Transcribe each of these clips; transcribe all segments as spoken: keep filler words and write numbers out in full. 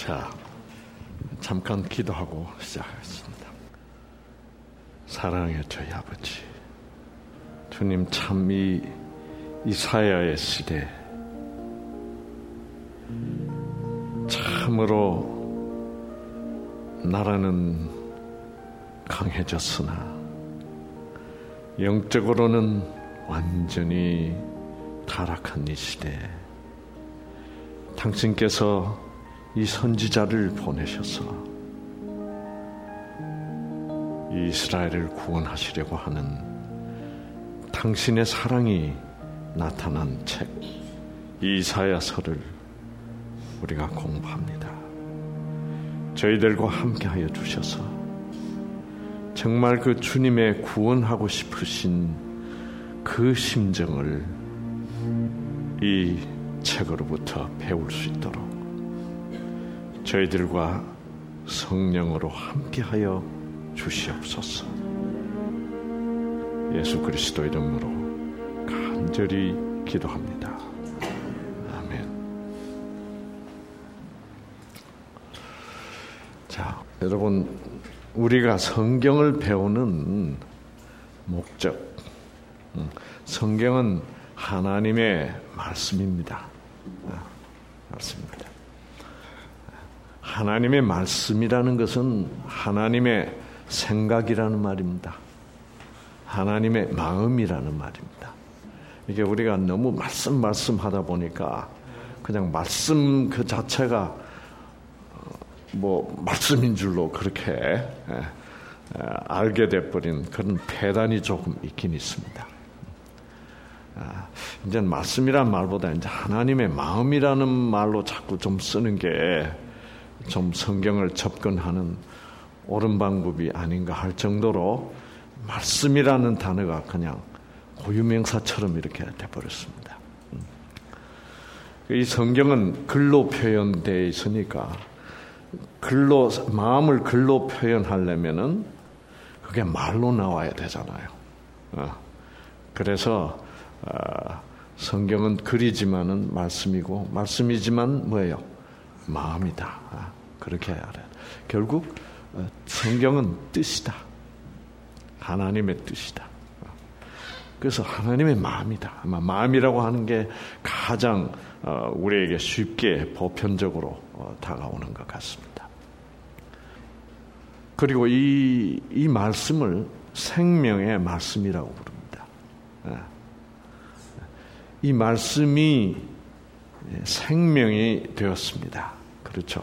자, 잠깐 기도하고 시작하겠습니다. 사랑의 저희 아버지, 주님 참 이 이사야의 시대 참으로 나라는 강해졌으나 영적으로는 완전히 타락한 이 시대, 당신께서 이 선지자를 보내셔서 이스라엘을 구원하시려고 하는 당신의 사랑이 나타난 책 이사야서를 우리가 공부합니다. 저희들과 함께하여 주셔서 정말 그 주님의 구원하고 싶으신 그 심정을 이 책으로부터 배울 수 있도록 저희들과 성령으로 함께하여 주시옵소서. 예수 그리스도 이름으로 간절히 기도합니다. 아멘. 자, 여러분, 우리가 성경을 배우는 목적, 성경은 하나님의 말씀입니다. 말씀입니다. 하나님의 말씀이라는 것은 하나님의 생각이라는 말입니다. 하나님의 마음이라는 말입니다. 이게 우리가 너무 말씀 말씀 하다 보니까 그냥 말씀 그 자체가 뭐 말씀인 줄로 그렇게 알게 돼버린 그런 폐단이 조금 있긴 있습니다. 이제 말씀이란 말보다 이제 하나님의 마음이라는 말로 자꾸 좀 쓰는 게 좀 성경을 접근하는 옳은 방법이 아닌가 할 정도로 말씀이라는 단어가 그냥 고유명사처럼 이렇게 돼버렸습니다. 이 성경은 글로 표현되어 있으니까 글로, 마음을 글로 표현하려면은 그게 말로 나와야 되잖아요. 그래서 성경은 글이지만은 말씀이고 말씀이지만 뭐예요? 마음이다. 그렇게 해야 돼. 결국 성경은 뜻이다. 하나님의 뜻이다. 그래서 하나님의 마음이다. 아마 마음이라고 하는 게 가장 우리에게 쉽게 보편적으로 다가오는 것 같습니다. 그리고 이, 이 말씀을 생명의 말씀이라고 부릅니다. 이 말씀이 생명이 되었습니다. 그렇죠.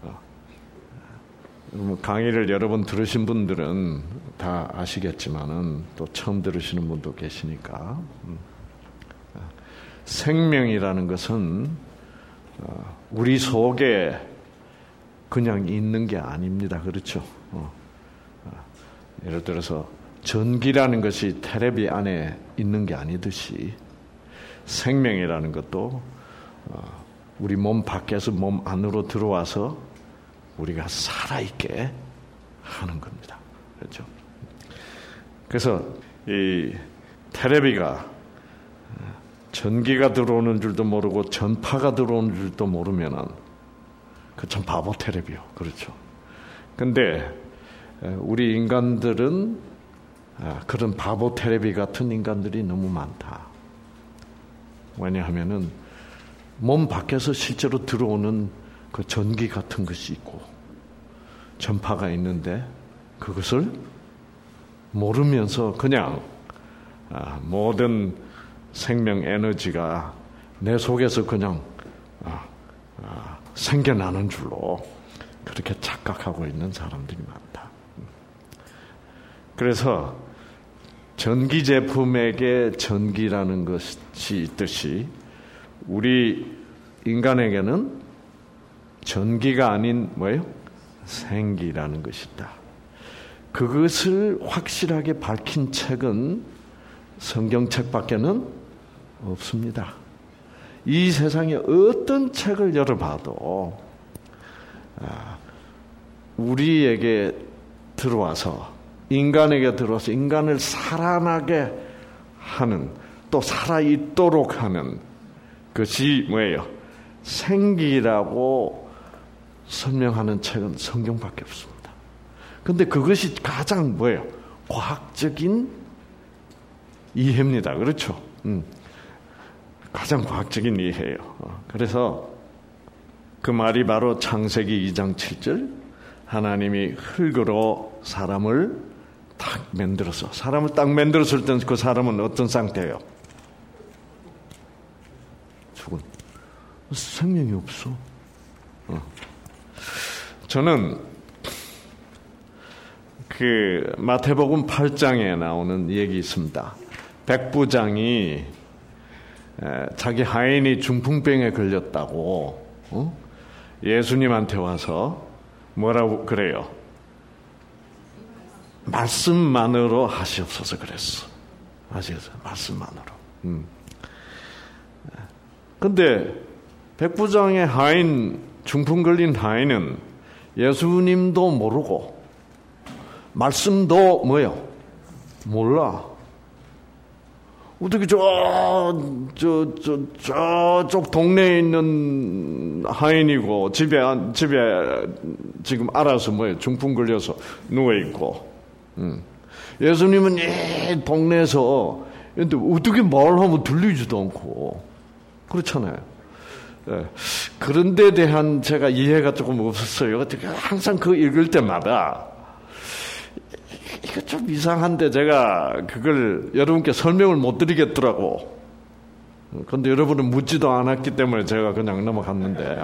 강의를 여러 번 들으신 분들은 다 아시겠지만은 또 처음 들으시는 분도 계시니까 생명이라는 것은 우리 속에 그냥 있는 게 아닙니다. 그렇죠. 예를 들어서 전기라는 것이 텔레비 안에 있는 게 아니듯이 생명이라는 것도 우리 몸 밖에서 몸 안으로 들어와서 우리가 살아있게 하는 겁니다. 그렇죠? 그래서 이 텔레비가 전기가 들어오는 줄도 모르고 전파가 들어오는 줄도 모르면은 그 참 바보 텔레비요. 그렇죠? 근데 우리 인간들은 그런 바보 텔레비 같은 인간들이 너무 많다. 왜냐하면은 몸 밖에서 실제로 들어오는 그 전기 같은 것이 있고 전파가 있는데 그것을 모르면서 그냥 모든 생명 에너지가 내 속에서 그냥 생겨나는 줄로 그렇게 착각하고 있는 사람들이 많다. 그래서 전기 제품에게 전기라는 것이 있듯이 우리 인간에게는 전기가 아닌 뭐예요? 생기라는 것이다. 그것을 확실하게 밝힌 책은 성경책밖에는 없습니다. 이 세상에 어떤 책을 열어봐도 우리에게 들어와서 인간에게 들어와서 인간을 살아나게 하는 또 살아있도록 하는 것이 뭐예요? 생기라고 설명하는 책은 성경밖에 없습니다. 근데 그것이 가장 뭐예요? 과학적인 이해입니다. 그렇죠? 음. 가장 과학적인 이해예요. 그래서 그 말이 바로 창세기 이 장 칠 절, 하나님이 흙으로 사람을 딱 만들어서, 사람을 딱 만들었을 때 그 사람은 어떤 상태예요? 죽은. 생명이 없어. 어. 저는 그 마태복음 팔 장에 나오는 얘기 있습니다. 백부장이 자기 하인이 중풍병에 걸렸다고 어? 예수님한테 와서 뭐라고 그래요? 말씀만으로 하시옵소서 그랬어. 아시겠어요? 말씀만으로. 음. 근데 백부장의 하인, 중풍 걸린 하인은 예수님도 모르고 말씀도 뭐요? 몰라. 어떻게 저, 저, 저, 저쪽 동네에 있는 하인이고, 집에, 집에 지금 알아서 뭐예요? 중풍 걸려서 누워있고, 음. 예수님은 이 동네에서, 근데 어떻게 말하면 들리지도 않고, 그렇잖아요. 예. 그런 데 대한 제가 이해가 조금 없었어요. 항상 그거 읽을 때마다, 이거 좀 이상한데 제가 그걸 여러분께 설명을 못 드리겠더라고. 그런데 여러분은 묻지도 않았기 때문에 제가 그냥 넘어갔는데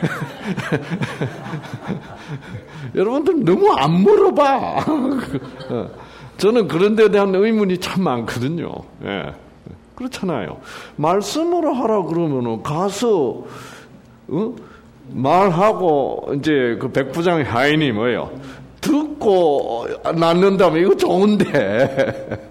여러분들 너무 안 물어봐. 저는 그런 데 대한 의문이 참 많거든요. 예. 그렇잖아요. 말씀으로 하라 그러면은 가서 어? 말하고 이제 그 백부장의 하인이 뭐예요? 듣고 낳는다면 이거 좋은데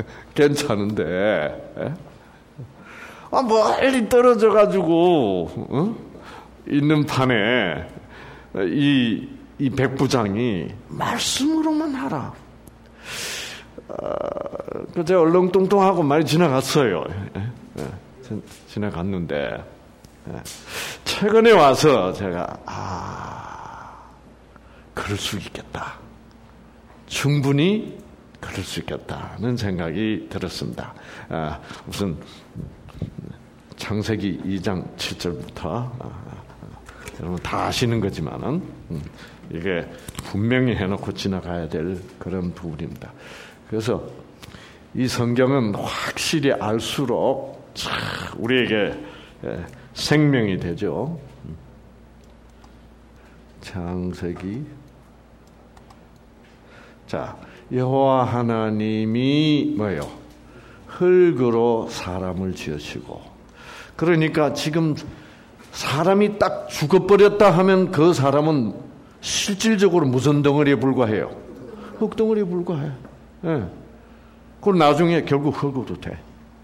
괜찮은데 아 멀리 떨어져 가지고 어? 있는 판에 이, 이 백부장이 말씀으로만 하라. 아, 제가 얼렁뚱뚱하고 많이 지나갔어요. 예, 예, 지나갔는데 예. 최근에 와서 제가 아 그럴 수 있겠다. 충분히 그럴 수 있겠다는 생각이 들었습니다. 아, 우선 창세기 이 장 칠 절부터 아, 여러분 다 아시는 거지만은 음, 이게 분명히 해놓고 지나가야 될 그런 부분입니다. 그래서 이 성경은 확실히 알수록 참 우리에게 생명이 되죠. 창세기 자, 여호와 하나님이 뭐예요? 흙으로 사람을 지으시고, 그러니까 지금 사람이 딱 죽어버렸다 하면 그 사람은 실질적으로 무슨 덩어리에 불과해요? 흙덩어리에 불과해. 예. 그리고 나중에 결국 흙으로 돼.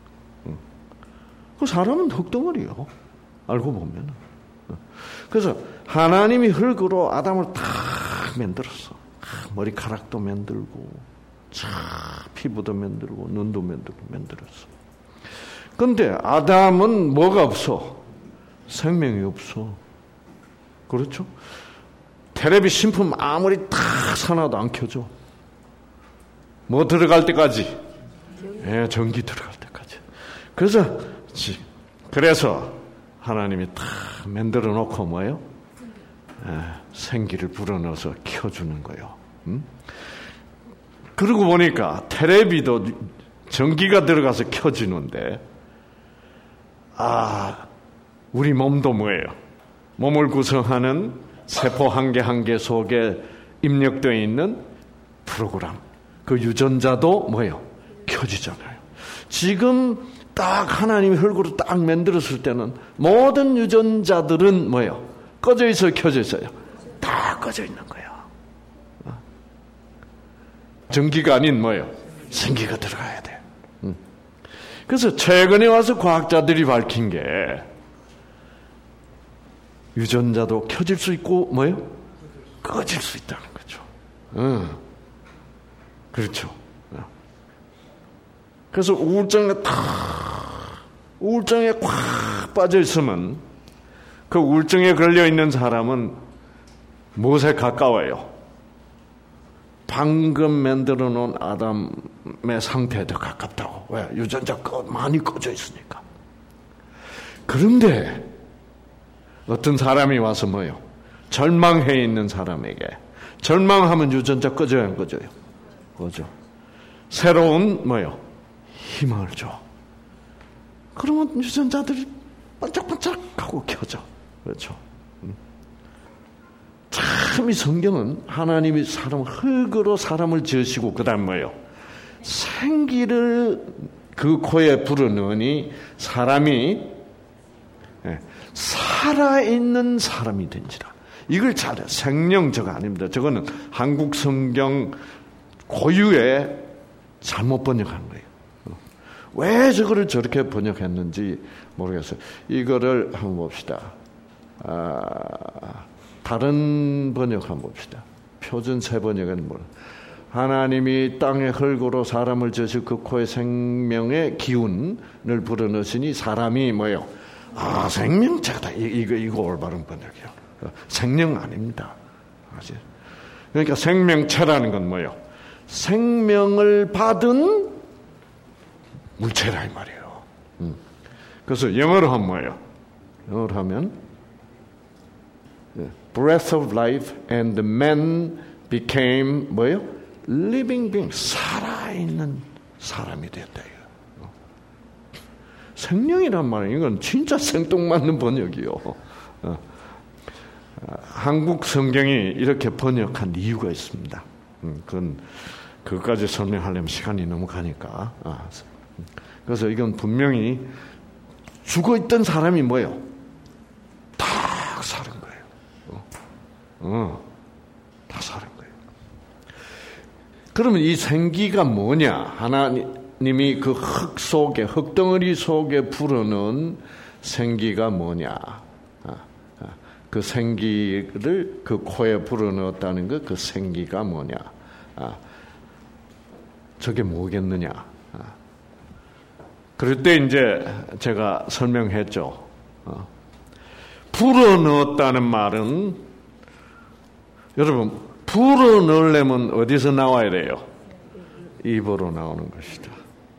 그 사람은 흙덩어리요. 알고 보면. 그래서 하나님이 흙으로 아담을 다 만들었어. 머리카락도 만들고, 차, 피부도 만들고, 눈도 만들고, 만들었어. 근데 아담은 뭐가 없어? 생명이 없어. 그렇죠? 텔레비 신품 아무리 다 사놔도 안 켜져. 뭐 들어갈 때까지? 예, 전기 들어갈 때까지. 그래서, 그래서 하나님이 다 만들어 놓고 뭐예요? 예, 생기를 불어넣어서 켜주는 거예요. 음? 그러고 보니까 텔레비도 전기가 들어가서 켜지는데, 아, 우리 몸도 뭐예요? 몸을 구성하는 세포 한 개 한 개 속에 입력되어 있는 프로그램, 그 유전자도 뭐예요? 켜지잖아요. 지금 딱 하나님이 흙으로 딱 만들었을 때는 모든 유전자들은 뭐예요? 꺼져 있어요? 켜져 있어요? 다 꺼져 있는 거예요. 전기가 아닌 뭐예요? 생기가 들어가야 돼. 그래서 최근에 와서 과학자들이 밝힌 게 유전자도 켜질 수 있고 뭐예요? 꺼질 수 있다는 거죠. 응. 그렇죠. 그래서 우울증에 탁 우울증에 꽉 빠져 있으면 그 우울증에 걸려 있는 사람은 무엇에 가까워요? 방금 만들어 놓은 아담의 상태에 더 가깝다고. 왜? 유전자 꺼, 많이 꺼져 있으니까. 그런데 어떤 사람이 와서 뭐요? 절망해 있는 사람에게, 절망하면 유전자 꺼져요, 안 꺼져요? 꺼져. 새로운 뭐요? 희망을 줘. 그러면 유전자들이 반짝반짝하고 켜져. 그렇죠? 참 이 성경은 하나님이 사람 흙으로 사람을 지으시고 그 다음 뭐예요? 생기를 그 코에 불어넣으니 사람이 살아있는 사람이 된지라. 이걸 잘해. 생명 저거 아닙니다. 저거는 한국 성경 고유의 잘못 번역한 거예요. 왜 저거를 저렇게 번역했는지 모르겠어요. 이거를 한번 봅시다. 아, 다른 번역 한번 봅시다. 표준 새 번역은 뭘? 하나님이 땅의 흙으로 사람을 지으시고 그 코에 생명의 기운을 불어넣으시니 사람이 뭐예요? 아, 생명체다. 이거 이거 올바른 번역이요. 생명 아닙니다. 아시? 그러니까 생명체라는 건 뭐예요? 생명을 받은 물체라 이 말이에요. 음. 그래서 영어로 하면 뭐예요? 영어로 하면 breath of life and man became 뭐예요? living being, 살아있는 사람이 됐다. 이거. 생명이란 말은 이건 진짜 생뚱맞는 번역이요. 어. 한국 성경이 이렇게 번역한 이유가 있습니다. 음, 그건 그것까지 설명하려면 시간이 너무 가니까. 아, 그래서 이건 분명히 죽어있던 사람이 뭐예요? 딱 사는 거예요. 어, 어, 다 사는 거예요. 그러면 이 생기가 뭐냐? 하나님이 그 흙 속에, 흙덩어리 속에 불어넣은 생기가 뭐냐? 아, 아, 그 생기를 그 코에 불어넣었다는 것, 그 생기가 뭐냐? 아, 저게 뭐겠느냐? 아. 그럴 때 이제 제가 설명했죠. 어. 불어넣었다는 말은, 여러분, 불어넣으려면 어디서 나와야 돼요? 입으로 나오는 것이다.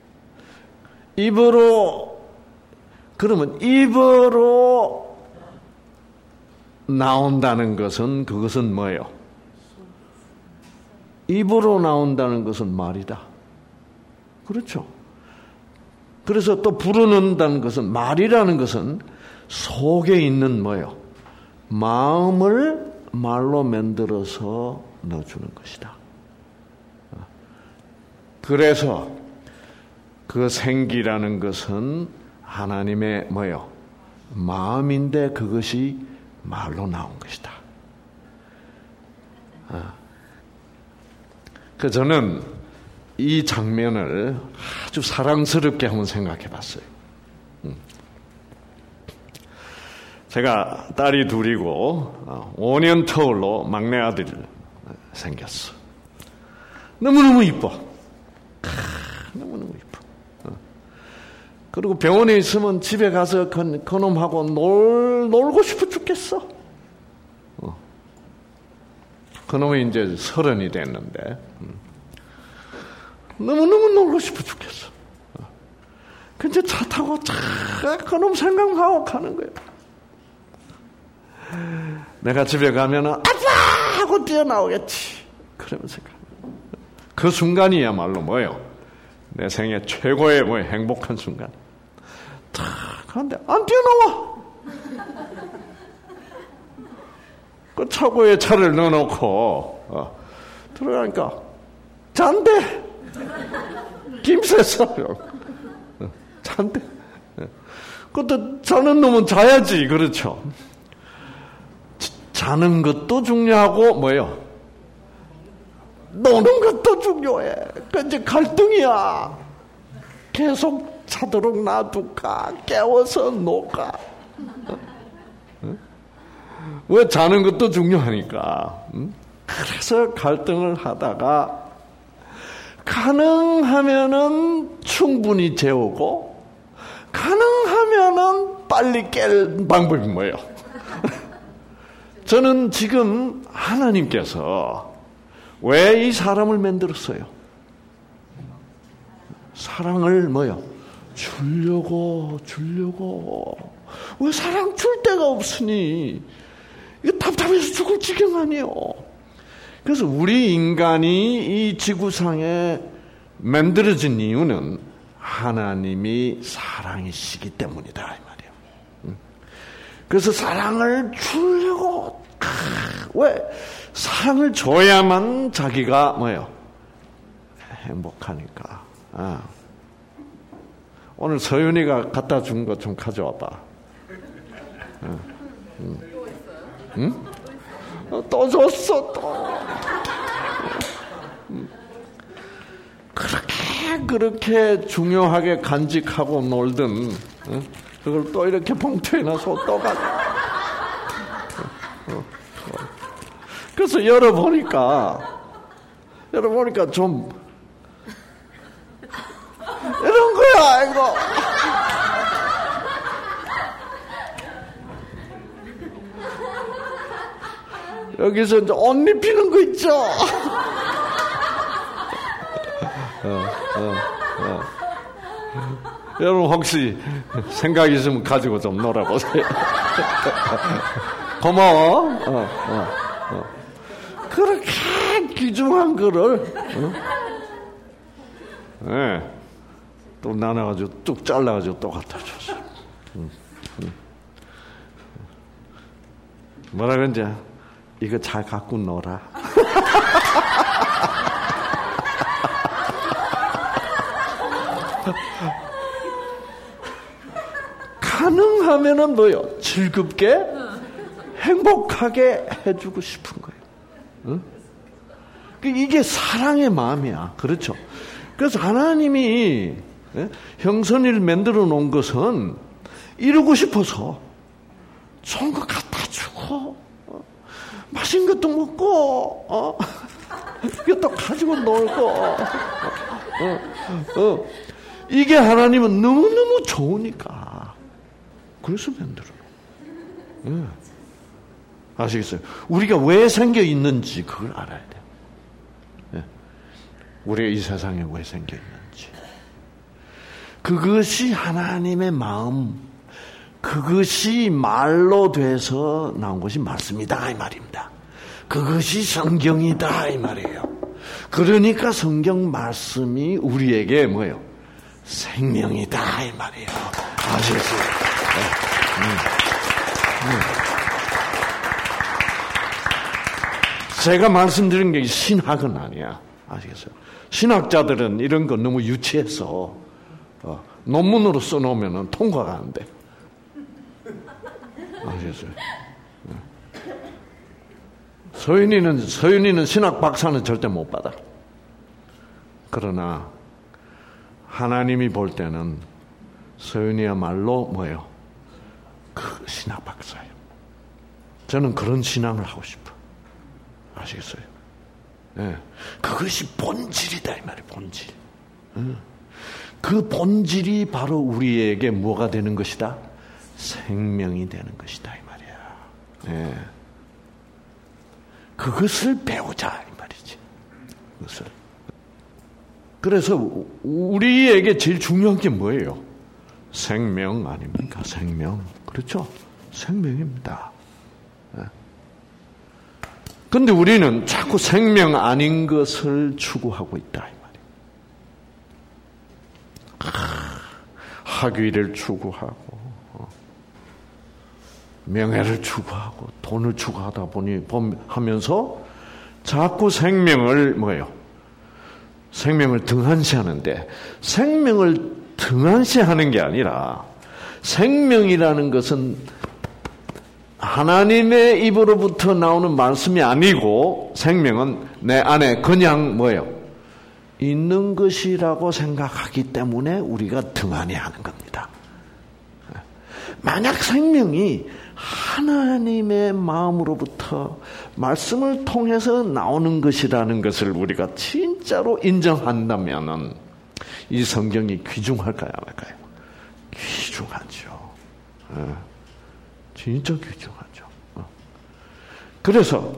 입으로, 그러면 입으로 나온다는 것은, 그것은 뭐예요? 입으로 나온다는 것은 말이다. 그렇죠. 그래서 또 불어넣는다는 것은, 말이라는 것은 속에 있는 뭐예요? 마음을 말로 만들어서 넣어주는 것이다. 그래서 그 생기라는 것은 하나님의 뭐예요? 마음인데 그것이 말로 나온 것이다. 그 저는 이 장면을 아주 사랑스럽게 한번 생각해 봤어요. 제가 딸이 둘이고 오 년 터울로 막내 아들이 생겼어. 너무너무 이뻐. 너무너무 이뻐. 그리고 병원에 있으면 집에 가서 그, 그놈하고 놀, 놀고 싶어 죽겠어. 그놈이 이제 서른이 됐는데 너무너무 놀고 싶어 죽겠어. 근데 차 타고 차 그놈 생각하고 가는 거예요. 내가 집에 가면은 아빠 하고 뛰어나오겠지. 그러면서 그 순간이야말로 뭐예요? 내 생애 최고의 뭐 행복한 순간. 탁 그런데 안 뛰어나와. 그 차고에 차를 넣어놓고 어, 들어가니까 잔대. 김새 써요. 어, 잔대. 그것도 자는 놈은 자야지. 그렇죠. 자는 것도 중요하고 뭐예요? 노는 것도 중요해. 그 이제 갈등이야. 계속 자도록 놔둘까? 깨워서 놓을까? 어? 어? 왜 자는 것도 중요하니까. 응? 그래서 갈등을 하다가 가능하면은 충분히 재우고 가능하면은 빨리 깰 방법이 뭐예요? 저는 지금 하나님께서 왜 이 사람을 만들었어요? 사랑을 뭐요? 주려고 주려고. 왜 사랑 줄 데가 없으니 이거 답답해서 죽을 지경 아니에요. 그래서 우리 인간이 이 지구상에 만들어진 이유는 하나님이 사랑이시기 때문이다 이 말이에요. 그래서 사랑을 주려고. 왜? 사랑을 줘야만 자기가 뭐예요? 행복하니까. 아. 오늘 서윤이가 갖다 준 거 좀 가져와봐. 어. 응? 응? 어, 또 줬어 또. 그렇게 그렇게 중요하게 간직하고 놀던 어? 그걸 또 이렇게 봉투에 넣어서 또 가져. 어, 어. 그래서 열어보니까 열어보니까 좀 이런 거야 이거. 여기서 이제 옷 입히는 거 있죠. 어, 어, 어. 여러분 혹시 생각 있으면 가지고 좀 놀아보세요. 고마워. 어, 어, 어. 그렇게 귀중한 거를 어? 네. 또 나눠가지고 뚝 잘라가지고 또 갖다 줬어. 응, 응. 뭐라 그런지 이거 잘 갖고 놀아. 가능하면은 뭐요? 즐겁게 행복하게 해주고 싶은 거예요. 응? 이게 사랑의 마음이야. 그렇죠? 그래서 하나님이 형선이를 만들어 놓은 것은 이루고 싶어서 좋은 거 갖다 주고 어? 맛있는 것도 먹고 어? 이것도 가지고 놀고 어? 어? 어? 이게 하나님은 너무너무 좋으니까 그래서 만들어 놓은 예. 아시겠어요? 우리가 왜 생겨 있는지 그걸 알아야 돼요. 예. 우리가 이 세상에 왜 생겨 있는지. 그것이 하나님의 마음, 그것이 말로 돼서 나온 것이 말씀이다 이 말입니다. 그것이 성경이다 이 말이에요. 그러니까 성경 말씀이 우리에게 뭐예요? 생명이다 이 말이에요. 아시겠어요? 네. 음. 음. 제가 말씀드린 게 신학은 아니야. 아시겠어요? 신학자들은 이런 거 너무 유치해서 어, 논문으로 써놓으면 통과가 안 돼. 아시겠어요? 네. 서윤이는, 서윤이는 신학 박사는 절대 못 받아. 그러나 하나님이 볼 때는 서윤이야말로 뭐예요? 그 신학 박사예요. 저는 그런 신앙을 하고 싶어. 아시겠어요? 네. 그것이 본질이다 이 말이에요. 본질. 네. 그 본질이 바로 우리에게 뭐가 되는 것이다? 생명이 되는 것이다 이 말이야. 네. 그것을 배우자 이 말이지. 그것을. 그래서 우리에게 제일 중요한 게 뭐예요? 생명 아닙니까? 생명. 그렇죠? 생명입니다. 그런데 네. 우리는 자꾸 생명 아닌 것을 추구하고 있다 이 말이에요. 학위를 추구하고 명예를 추구하고 돈을 추구하다 보니 하면서 자꾸 생명을 뭐예요? 생명을 등한시하는데 생명을 등한시하는 게 아니라 생명이라는 것은 하나님의 입으로부터 나오는 말씀이 아니고 생명은 내 안에 그냥 뭐예요? 있는 것이라고 생각하기 때문에 우리가 등한히 하는 겁니다. 만약 생명이 하나님의 마음으로부터 말씀을 통해서 나오는 것이라는 것을 우리가 진짜로 인정한다면은 이 성경이 귀중할까요? 안 할까요? 귀중하죠. 진짜 귀중하죠. 그래서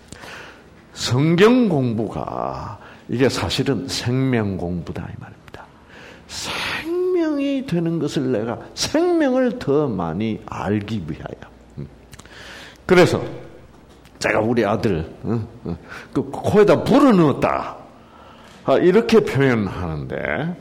성경 공부가 이게 사실은 생명 공부다 이 말입니다. 생명이 되는 것을 내가 생명을 더 많이 알기 위하여. 그래서 제가 우리 아들 그 코에다 불을 넣었다 이렇게 표현하는데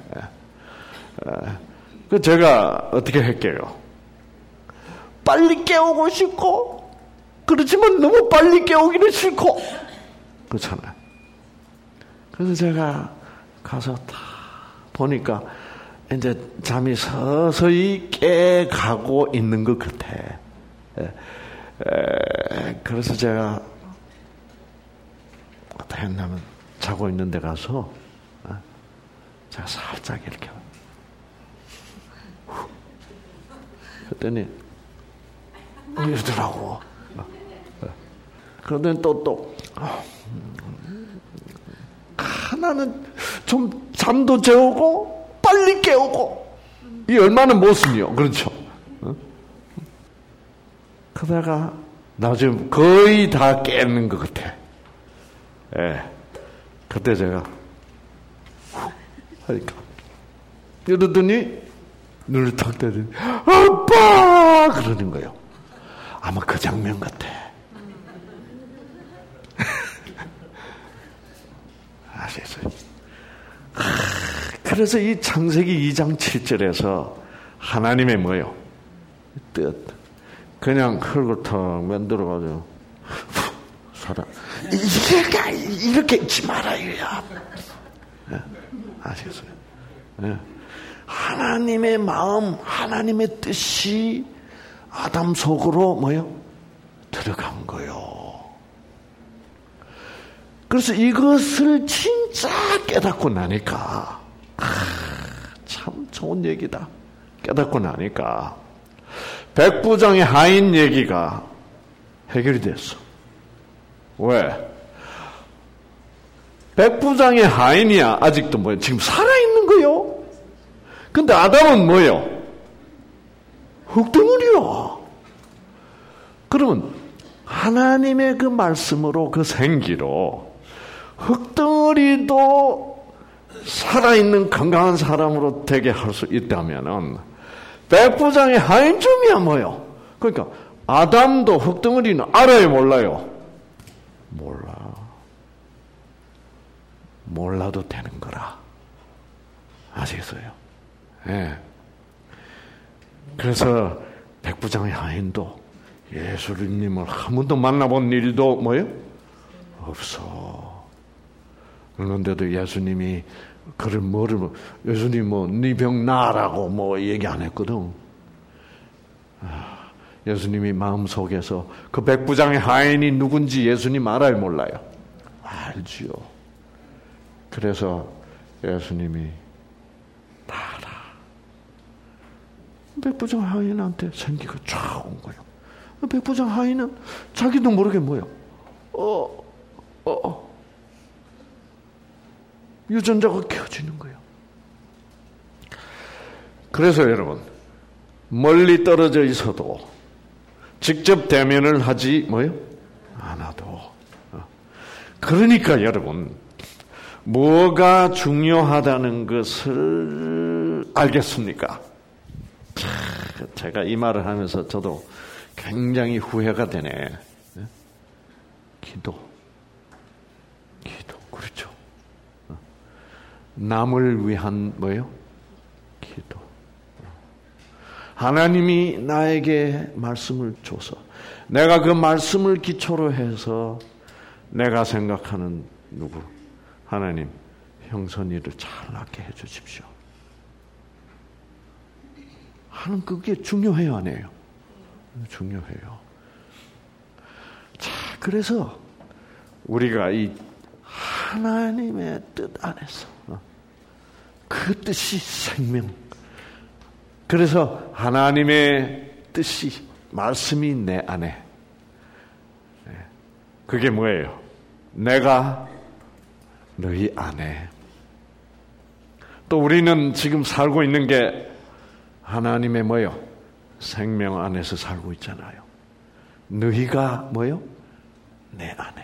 그 제가 어떻게 할게요? 빨리 깨우고 싶고 그렇지만 너무 빨리 깨우기는 싫고 그렇잖아요. 그래서 제가 가서 다 보니까 이제 잠이 서서히 깨가고 있는 것 같아. 에, 에, 그래서 제가 어떻게 했냐면 자고 있는 데 가서 어, 제가 살짝 이렇게 후, 그랬더니 이러더라고. 어, 어. 그러더니 또 또 어, 하나는 좀 잠도 재우고 빨리 깨우고 이 얼마나 모순이요. 그렇죠. 어? 그러다가 나중에 거의 다 깨는 것 같아. 예. 그때 제가 후 하니까 이러더니 눈을 탁 떼더니 아빠 그러는 거예요. 아마 그 장면 같아. 아시겠어요? 그래서 이 창세기 이 장 칠 절에서 하나님의 뭐요? 뜻. 그냥 흙을 탁 만들어가지고 살아. 이게 이렇게 있지 말아요. 네? 아시겠어요? 네. 하나님의 마음, 하나님의 뜻이 아담 속으로 뭐요? 들어간 거요. 그래서 이것을 진짜 깨닫고 나니까 아, 참 좋은 얘기다. 깨닫고 나니까 백부장의 하인 얘기가 해결이 됐어. 왜? 백부장의 하인이야. 아직도 뭐야? 지금 살아있는 거요. 근데 아담은 뭐요? 흙덩어리야. 그러면 하나님의 그 말씀으로 그 생기로 흙덩어리도 살아있는 건강한 사람으로 되게 할 수 있다면은 백부장의 하인쯤이야 뭐요? 그러니까 아담도 흙덩어리는 알아요 몰라요? 몰라. 몰라도 되는 거라. 아시겠어요? 예. 네. 그래서 백부장의 하인도 예수님을 한 번도 만나본 일도 뭐요? 없어. 그런데도 예수님이 그를 뭐를 예수님 뭐 네 병 나으라고 뭐 얘기 안 했거든. 예수님이 마음 속에서 그 백부장의 하인이 누군지 예수님 알아요 몰라요? 알지요. 그래서 예수님이 다 알아. 백부장 하인한테 생기가 쫙 온 거예요. 백부장 하인은 자기도 모르게 뭐예요? 어, 어, 어. 유전자가 켜지는 거예요. 그래서 여러분 멀리 떨어져 있어도 직접 대면을 하지 뭐요? 않아도. 그러니까 여러분 뭐가 중요하다는 것을 알겠습니까? 제가 이 말을 하면서 저도 굉장히 후회가 되네. 기도. 기도. 그렇죠. 남을 위한 뭐예요? 기도. 하나님이 나에게 말씀을 줘서 내가 그 말씀을 기초로 해서 내가 생각하는 누구? 하나님, 형선이를 잘 낳게 해 주십시오. 하는 그게 중요해요, 안 해요? 중요해요. 자, 그래서 우리가 이 하나님의 뜻 안에서 그 뜻이 생명. 그래서 하나님의 뜻이 말씀이 내 안에. 그게 뭐예요? 내가 너희 안에. 또 우리는 지금 살고 있는 게 하나님의 뭐요? 생명 안에서 살고 있잖아요. 너희가 뭐요? 내 안에.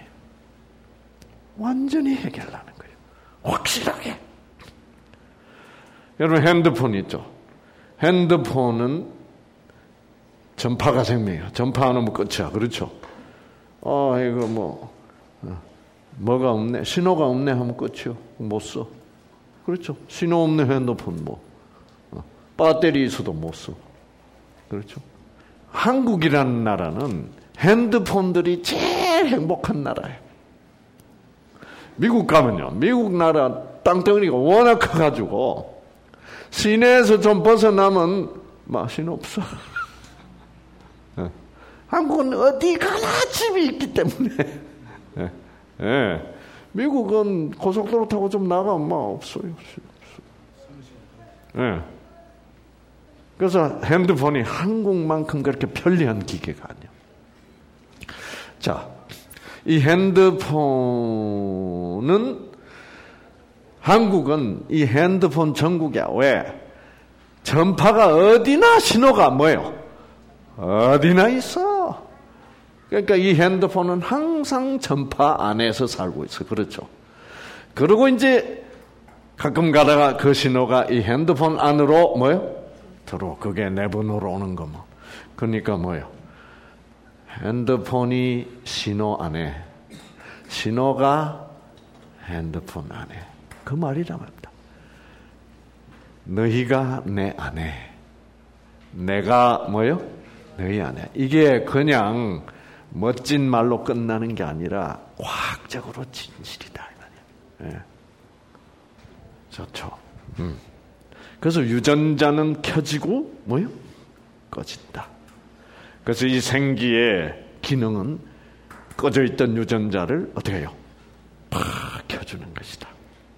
완전히 해결하는 거예요. 확실하게. 여러분 핸드폰 있죠? 핸드폰은 전파가 생명이야. 전파 안 오면 끝이야. 그렇죠? 어, 이거 뭐, 뭐가 없네. 신호가 없네 하면 끝이요. 못 써. 그렇죠? 신호 없는 핸드폰 뭐, 배터리 있어도 못 써. 그렇죠? 한국이라는 나라는 핸드폰들이 제일 행복한 나라예요. 미국 가면요. 미국 나라 땅덩어리가 워낙 커가지고 시내에서 좀 벗어나면 맛이 없어. 한국은 어디 가나 집이 있기 때문에. 예. 예. 미국은 고속도로 타고 좀 나가면 막 없어요. 예. 그래서 핸드폰이 한국만큼 그렇게 편리한 기계가 아니야. 자, 이 핸드폰은 한국은 이 핸드폰 전국에 왜 전파가 어디나 신호가 뭐예요? 어디나 있어. 그러니까 이 핸드폰은 항상 전파 안에서 살고 있어. 그렇죠? 그리고 이제 가끔 가다가 그 신호가 이 핸드폰 안으로 뭐예요? 들어. 그게 내 번호로 오는 거 뭐. 그러니까 뭐예요? 핸드폰이 신호 안에, 신호가 핸드폰 안에. 그 말이란 말입니다. 너희가 내 안에, 내가 뭐예요? 너희 안에. 이게 그냥 멋진 말로 끝나는 게 아니라 과학적으로 진실이다. 예. 좋죠. 음. 그래서 유전자는 켜지고 뭐요? 꺼진다. 그래서 이 생기의 기능은 꺼져 있던 유전자를 어떻게 해요? 팍 켜주는 것이다.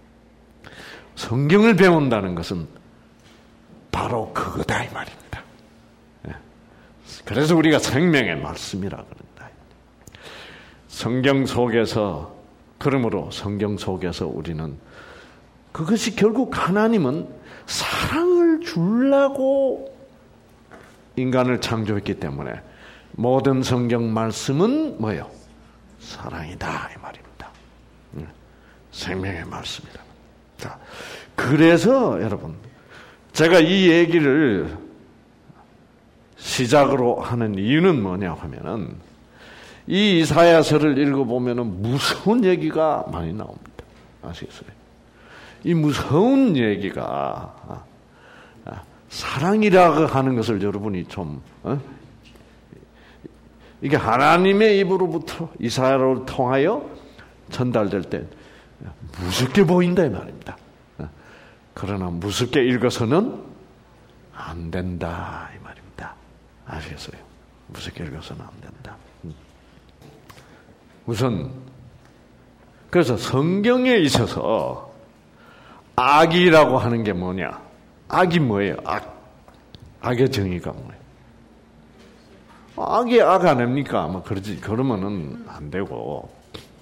성경을 배운다는 것은 바로 그거다 이 말입니다. 예. 그래서 우리가 생명의 말씀이라 그런다. 성경 속에서 그러므로 성경 속에서 우리는 그것이 결국 하나님은 사랑을 주려고 인간을 창조했기 때문에 모든 성경 말씀은 뭐예요? 사랑이다 이 말입니다. 생명의 말씀이다. 자, 그래서 여러분 제가 이 얘기를 시작으로 하는 이유는 뭐냐 하면은 이 이사야서를 읽어보면은 무서운 얘기가 많이 나옵니다. 아시겠어요? 이 무서운 얘기가 사랑이라고 하는 것을 여러분이 좀 어? 이게 하나님의 입으로부터 이사야를 통하여 전달될 때 무섭게 보인다 이 말입니다. 그러나 무섭게 읽어서는 안 된다 이 말입니다. 아시겠어요? 무섭게 읽어서는 안 된다. 우선 그래서 성경에 있어서 악이라고 하는 게 뭐냐? 악이 뭐예요? 악. 악의 정의가 뭐예요? 악이 악 아닙니까? 뭐 그러지. 그러면은 안 되고.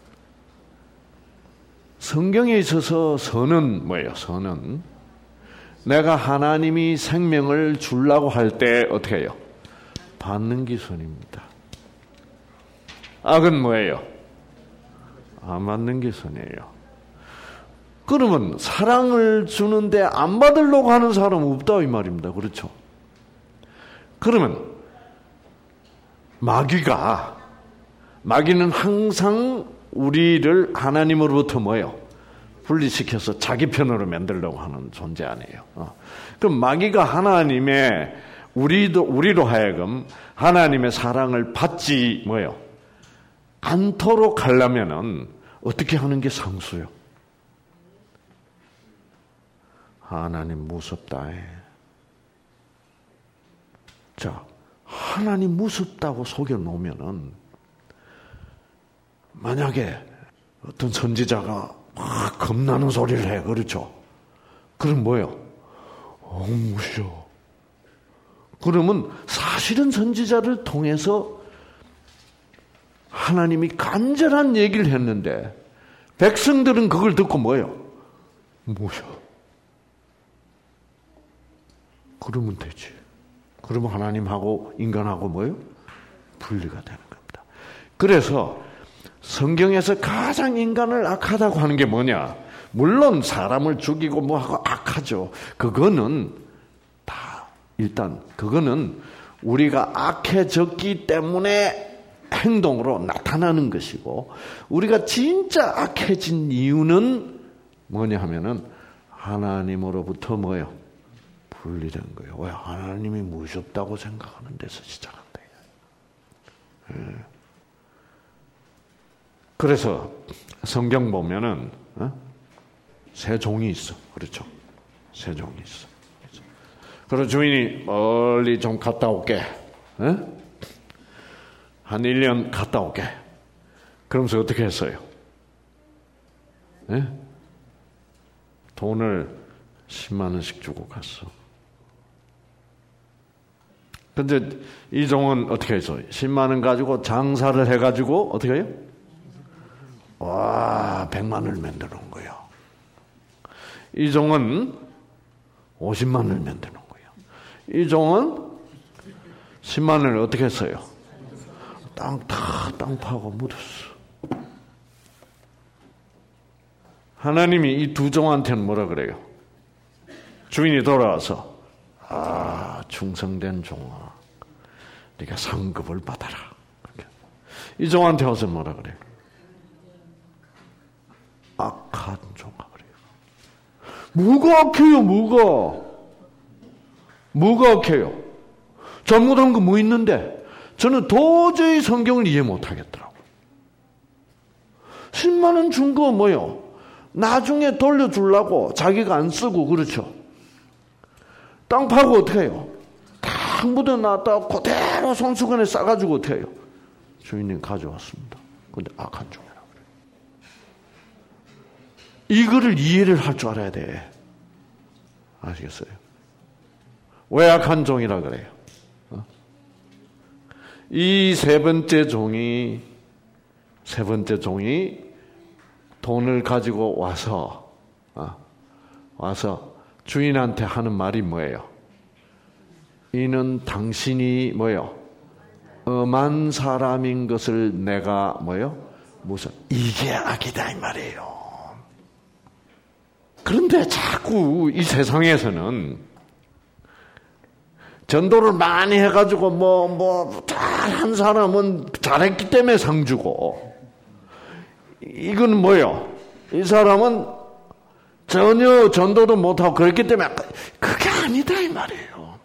성경에 있어서 선은 뭐예요? 선은 내가 하나님이 생명을 주려고 할 때 어떻게 해요? 받는 게 선입니다. 악은 뭐예요? 안 받는 게 선이에요. 그러면 사랑을 주는데 안 받으려고 하는 사람은 없다 이 말입니다. 그렇죠? 그러면 마귀가 마귀는 항상 우리를 하나님으로부터 뭐예요? 분리시켜서 자기 편으로 만들려고 하는 존재 아니에요. 어. 그럼 마귀가 하나님의 우리도 우리로 하여금 하나님의 사랑을 받지 뭐예요? 않도록 하려면은 어떻게 하는 게 상수요? 하나님 무섭다. 자, 하나님 무섭다고 속여놓으면은 만약에 어떤 선지자가 막 겁나는 소리를 해. 그렇죠? 그럼 뭐예요? 어, 무서워. 그러면 사실은 선지자를 통해서 하나님이 간절한 얘기를 했는데 백성들은 그걸 듣고 뭐예요? 무서워. 그러면 되지. 그러면 하나님하고 인간하고 뭐예요? 분리가 되는 겁니다. 그래서 성경에서 가장 인간을 악하다고 하는 게 뭐냐? 물론 사람을 죽이고 뭐하고 악하죠. 그거는 다 일단 그거는 우리가 악해졌기 때문에 행동으로 나타나는 것이고, 우리가 진짜 악해진 이유는 뭐냐 하면은 하나님으로부터 뭐예요? 분리된 거예요. 왜? 하나님이 무섭다고 생각하는 데서 시작한 거예요. 예. 그래서 성경 보면은 어? 새 종이 있어. 그렇죠? 새 종이 있어. 그래서 주인이 멀리 좀 갔다 올게. 어? 한 일 년 갔다 올게. 그러면서 어떻게 했어요? 예? 돈을 십만 원씩 주고 갔어. 근데 이 종은 어떻게 했어요? 십만 원 가지고 장사를 해가지고 어떻게 해요? 와, 백만 원을 만들어 놓은 거예요. 이 종은 오십만 원을 만들어 놓은 거예요. 이 종은 십만 원을 어떻게 했어요? 땅, 다 땅 파고 묻었어. 하나님이 이 두 종한테는 뭐라 그래요? 주인이 돌아와서, 아, 충성된 종아, 네가 상급을 받아라. 이 종한테 와서 뭐라 그래요? 악한 종아 그래요. 뭐가 악해요? 뭐가? 뭐가 악해요? 잘못한 거 뭐 있는데? 저는 도저히 성경을 이해 못하겠더라고요. 십만 원 준 거 뭐요? 나중에 돌려주려고 자기가 안 쓰고, 그렇죠? 땅 파고 어떻게 해요? 다 묻어놨다가 그대로 손수건에 싸가지고 어떻게 해요? 주인님 가져왔습니다. 근데 악한 종이라 그래요. 이거를 이해를 할 줄 알아야 돼. 아시겠어요? 왜 악한 종이라 그래요? 이 세 번째 종이, 세 번째 종이 돈을 가지고 와서, 어, 와서 주인한테 하는 말이 뭐예요? 이는 당신이 뭐예요? 엄한 사람인 것을 내가 뭐예요? 무슨, 이게 악이다 이 말이에요. 그런데 자꾸 이 세상에서는 전도를 많이 해가지고 뭐, 뭐, 잘한 사람은 잘했기 때문에 상 주고, 이건 뭐예요? 이 사람은 전혀 전도도 못하고 그랬기 때문에 그게 아니다 이 말이에요.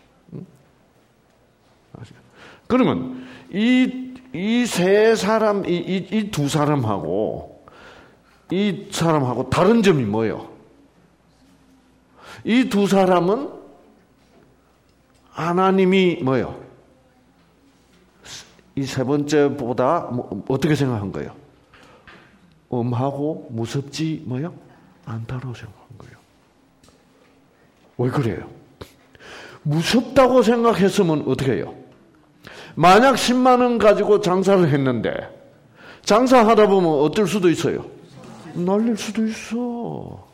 그러면 이, 이 세 사람, 이, 이, 이 두 사람하고 이 사람하고 다른 점이 뭐예요? 이 두 사람은 하나님이 뭐예요? 이 세 번째보다 뭐, 어떻게 생각한 거예요? 엄하고 무섭지 뭐요? 않다고 생각한 거예요. 왜 그래요? 무섭다고 생각했으면 어떻게 해요? 만약 십만 원 가지고 장사를 했는데 장사하다 보면 어떨 수도 있어요? 날릴 수도 있어.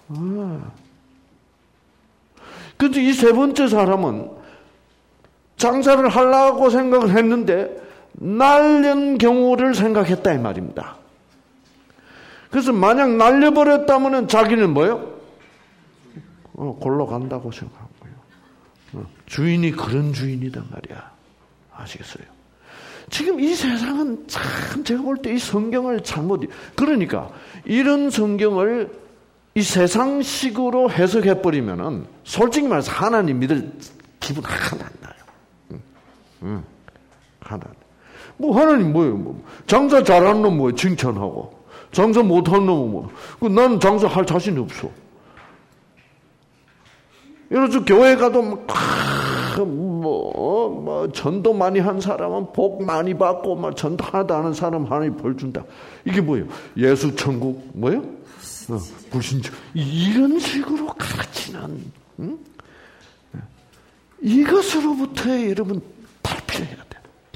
근데 이 세 번째 사람은 장사를 하려고 생각을 했는데 날린 경우를 생각했다 이 말입니다. 그래서 만약 날려버렸다면 자기는 뭐예요? 어, 골로 간다고 생각한 거예요. 어, 주인이 그런 주인이단 말이야. 아시겠어요? 지금 이 세상은 참 제가 볼 때 이 성경을 잘못, 그러니까 이런 성경을 이 세상식으로 해석해버리면은 솔직히 말해서 하나님 믿을 기분 하나도 안 나요. 응, 응, 하나. 뭐 하나님 뭐예요? 뭐 장사 잘하는 놈 뭐예요? 칭찬하고. 장사 못하는 놈은 뭐. 난 장사할 자신이 없어. 이래서 교회 가도 뭐, 뭐, 뭐, 전도 많이 한 사람은 복 많이 받고, 막 전도 하나도 안 한 사람 하나님 벌 준다. 이게 뭐예요? 예수 천국, 뭐예요? 어, 불신자. 이런 식으로 가르치는, 응? 이것으로부터 여러분 탈피해야 돼.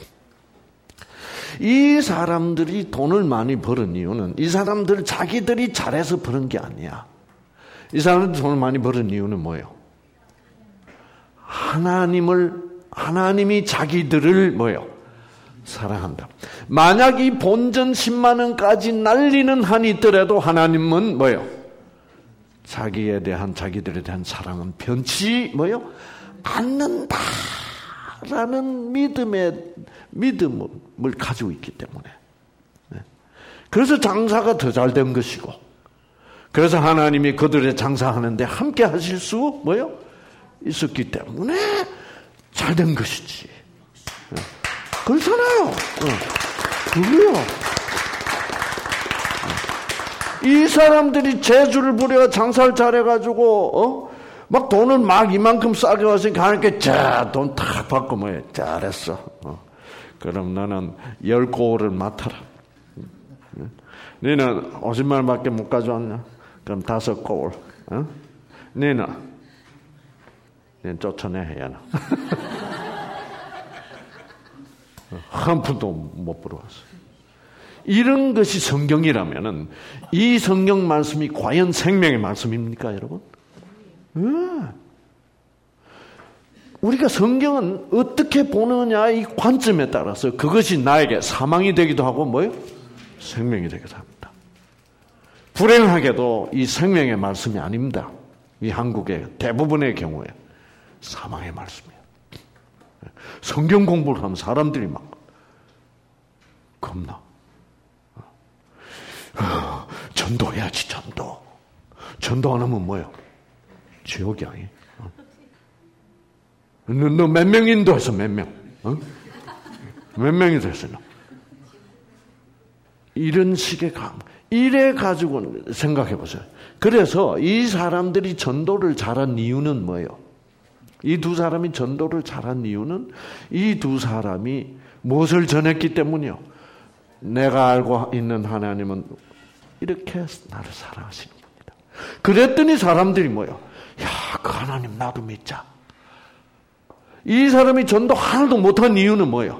이 사람들이 돈을 많이 버는 이유는 이 사람들 자기들이 잘해서 버는 게 아니야. 이 사람들이 돈을 많이 버는 이유는 뭐예요? 하나님을, 하나님이 자기들을 뭐예요? 사랑한다. 만약 이 본전 십만 원까지 날리는 한이 있더라도 하나님은 뭐요? 자기에 대한, 자기들에 대한 사랑은 변치 뭐요? 않는다라는 믿음의, 믿음을 가지고 있기 때문에. 그래서 장사가 더 잘 된 것이고, 그래서 하나님이 그들의 장사하는데 함께 하실 수 뭐요? 있었기 때문에 잘 된 것이지. 그렇잖아요. 그게요. 이 사람들이 재주를 부려 장사를 잘해가지고, 어? 막 돈을 막 이만큼 싸게 왔으니까 하나님께 자, 돈 탁 받고 뭐해. 잘했어. 어. 그럼 너는 열 고을을 맡아라. 너는 오십 마리밖에 못 가져왔냐? 그럼 다섯 고을. 어? 너는, 너는 쫓아내, 얘는. 한 푼도 못 벌어왔어. 이런 것이 성경이라면은 이 성경 말씀이 과연 생명의 말씀입니까, 여러분? 네. 우리가 성경은 어떻게 보느냐 이 관점에 따라서 그것이 나에게 사망이 되기도 하고 뭐요? 생명이 되기도 합니다. 불행하게도 이 생명의 말씀이 아닙니다. 이 한국의 대부분의 경우에 사망의 말씀이에요. 성경 공부를 하면 사람들이 막 겁나. 어, 전도해야지, 전도. 전도 안 하면 뭐예요? 지옥이 아니에요. 어? 너, 너 몇 명 인도했어, 몇 명? 어? 몇 명이 됐어, 너? 이런 식의 감. 이래 가지고 생각해 보세요. 그래서 이 사람들이 전도를 잘한 이유는 뭐예요? 이 두 사람이 전도를 잘한 이유는 이 두 사람이 무엇을 전했기 때문이요? 내가 알고 있는 하나님은 이렇게 나를 사랑하시는 겁니다. 그랬더니 사람들이 뭐예요? 야, 그 하나님 나도 믿자. 이 사람이 전도 하나도 못한 이유는 뭐예요?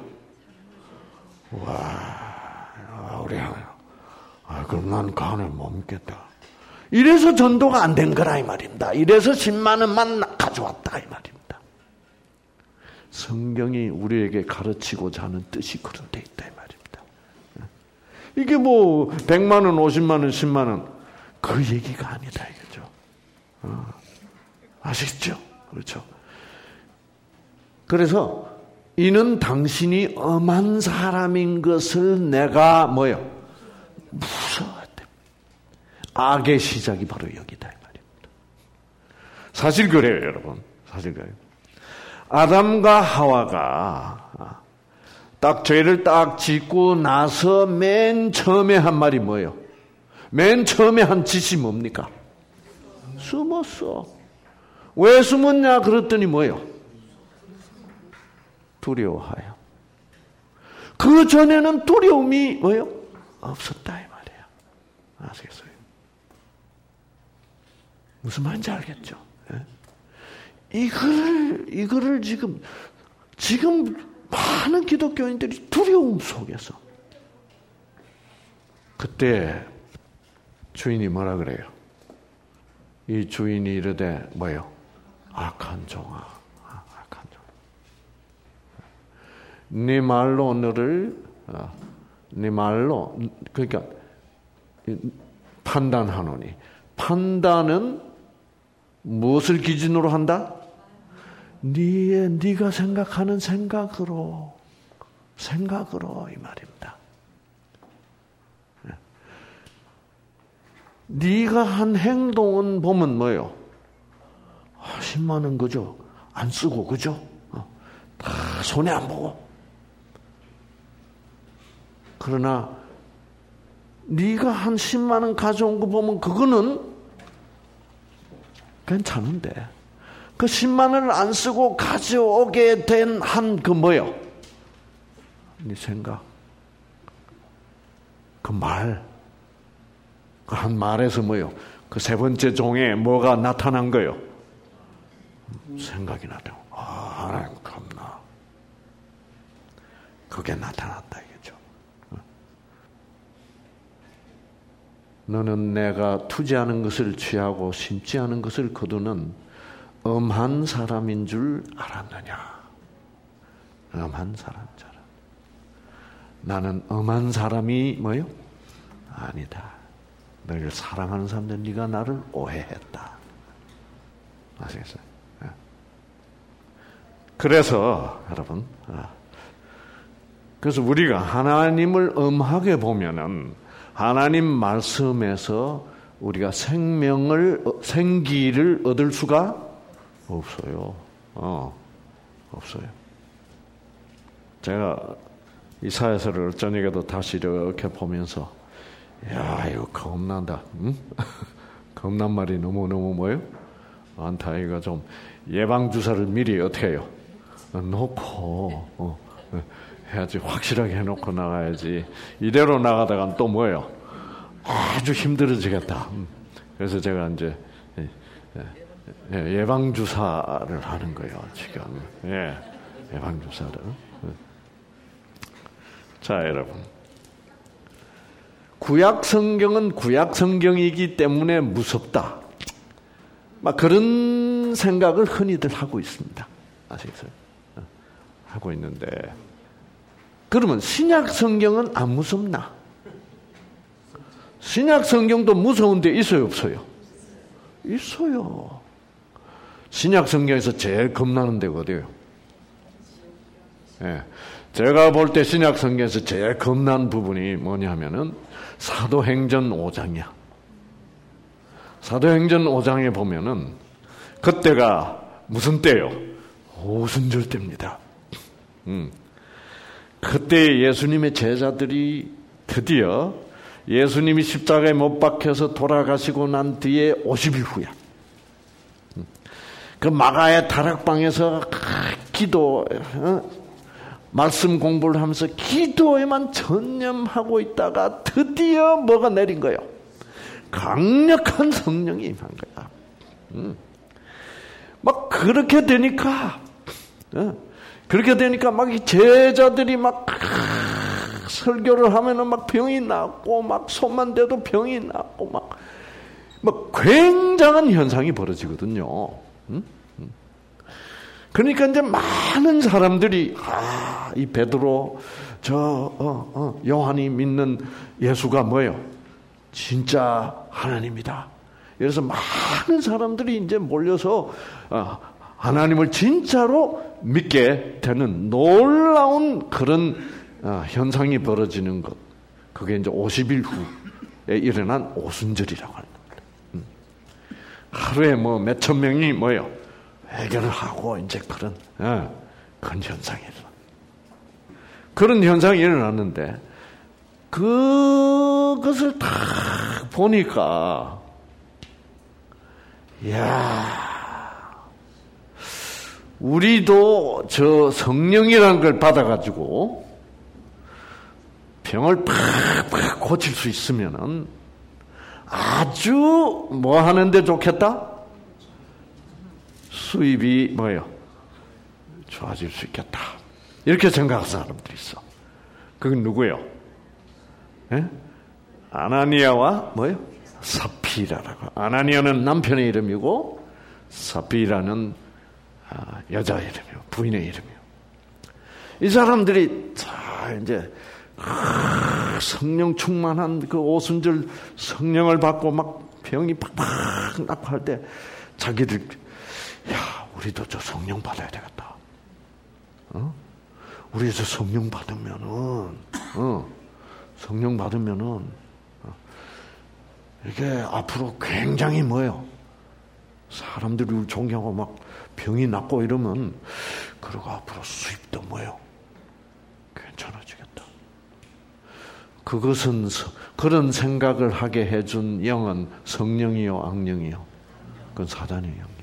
와, 우리 하나님. 아, 그럼 난 그 하나님 못 믿겠다. 이래서 전도가 안 된 거라 이 말입니다. 이래서 십만 원만 가져왔다 이 말입니다. 성경이 우리에게 가르치고자 하는 뜻이 그런 데 있다 이 말입니다. 이게 뭐 백만 원, 오십만 원, 십만 원 그 얘기가 아니다 이거죠. 어. 아시겠죠? 그렇죠. 그래서 이는 당신이 엄한 사람인 것을 내가 뭐요? 무서웠대. 악의 시작이 바로 여기다 이 말입니다. 사실 그래요, 여러분. 사실 그래요. 아담과 하와가 딱 죄를 딱 짓고 나서 맨 처음에 한 말이 뭐예요? 맨 처음에 한 짓이 뭡니까? 숨었어. 왜 숨었냐 그랬더니 뭐예요? 두려워하여. 그 전에는 두려움이 뭐예요? 없었다 이 말이에요. 아시겠어요? 무슨 말인지 알겠죠? 이거를 이거를 지금 지금 많은 기독교인들이 두려움 속에서 그때 주인이 뭐라 그래요? 이 주인이 이르되 뭐예요? 악한 종아, 악한 종. 네 말로 너를 네 말로 그러니까 판단하노니 판단은 무엇을 기준으로 한다? 네의 네가 생각하는 생각으로 생각으로 이 말입니다. 네가 한 행동은 보면 뭐예요? 아, 십만 원 그죠? 안 쓰고 그죠? 어, 다 손해 안 보고. 그러나 네가 한 십만 원 가져온 거 보면 그거는 괜찮은데 그 십만 원을 안 쓰고 가져오게 된 한 그 뭐예요? 네 생각, 그 말, 그 한 말에서 뭐예요? 그 세 번째 종에 뭐가 나타난 거예요? 생각이 나타나. 아, 하나님 겁나. 그게 나타났다 이거죠. 너는 내가 투지하는 것을 취하고 심지 않은 것을 거두는 엄한 사람인 줄 알았느냐? 엄한 사람인 줄 알았느냐? 나는 엄한 사람이 뭐요? 아니다. 너희를 사랑하는 사람들 네가 나를 오해했다. 아시겠어요? 그래서 여러분, 그래서 우리가 하나님을 엄하게 보면은 하나님 말씀에서 우리가 생명을 생기를 얻을 수가 없어요. 어, 없어요. 제가 이사야서를 저녁에도 다시 이렇게 보면서, 야, 이거 겁난다. 응? 겁난 말이 너무 너무 뭐요? 많다. 이거 좀 예방 주사를 미리 어떻게 해요? 놓고 어, 해야지. 확실하게 해놓고 나가야지. 이대로 나가다간 또 뭐예요? 아주 힘들어지겠다. 그래서 제가 이제 예방 주사를 하는 거예요. 지금 예, 예방 주사를. 자, 여러분, 구약 성경은 구약 성경이기 때문에 무섭다. 막 그런 생각을 흔히들 하고 있습니다. 아시겠어요? 하고 있는데, 그러면 신약 성경은 안 무섭나? 신약 성경도 무서운 데 있어요, 없어요? 있어요. 신약 성경에서 제일 겁나는 데가 어디예요? 예. 제가 볼 때 신약 성경에서 제일 겁난 부분이 뭐냐면은 사도행전 오 장이야. 사도행전 오 장에 보면은 그때가 무슨 때요? 오순절 때입니다. 음. 그때 예수님의 제자들이 드디어 예수님이 십자가에 못 박혀서 돌아가시고 난 뒤에 오십 일 후야. 음. 그 마가의 다락방에서 기도, 어? 말씀 공부를 하면서 기도에만 전념하고 있다가 드디어 뭐가 내린 거예요? 강력한 성령이 임한 거야. 음. 막 그렇게 되니까, 어? 그렇게 되니까 막 제자들이 막 설교를 하면은 막 병이 낫고, 막 손만 대도 병이 낫고, 막, 막 굉장한 현상이 벌어지거든요. 음? 그러니까 이제 많은 사람들이, 아, 이 베드로, 저, 어, 어, 요한이 믿는 예수가 뭐예요? 진짜 하나님이다. 그래서 많은 사람들이 이제 몰려서, 어, 하나님을 진짜로 믿게 되는 놀라운 그런 어, 현상이 벌어지는 것. 그게 이제 오십 일 후에 일어난 오순절이라고 하는 겁니다. 음. 하루에 뭐 몇천 명이 뭐예요? 해결을 하고 이제 그런 어, 그런 현상이 일어나. 그런 현상이 일어났는데 그것을 딱 보니까 야, 우리도 저 성령이라는 걸 받아가지고 병을 팍팍 고칠 수 있으면은 아주 뭐 하는데 좋겠다? 수입이 뭐예요? 좋아질 수 있겠다. 이렇게 생각하는 사람들이 있어. 그건 누구예요? 예? 아나니아와 뭐예요? 사피라라고. 아나니아는 남편의 이름이고 사피라는 여자의 이름이요, 부인의 이름이요. 이 사람들이 자 이제 성령 충만한 그 오순절 성령을 받고 막 병이 팍팍 낫고 할 때 자기들, 야, 우리도 저 성령 받아야 되겠다. 어? 우리 저 성령 받으면은, 어, 성령 받으면은, 어, 이게 앞으로 굉장히 뭐예요? 사람들이 존경하고 막 병이 낫고 이러면, 그리고 앞으로 수입도 뭐예요? 괜찮아지겠다. 그것은, 그런 생각을 하게 해준 영은 성령이요, 악령이요? 그건 사단의 영이요.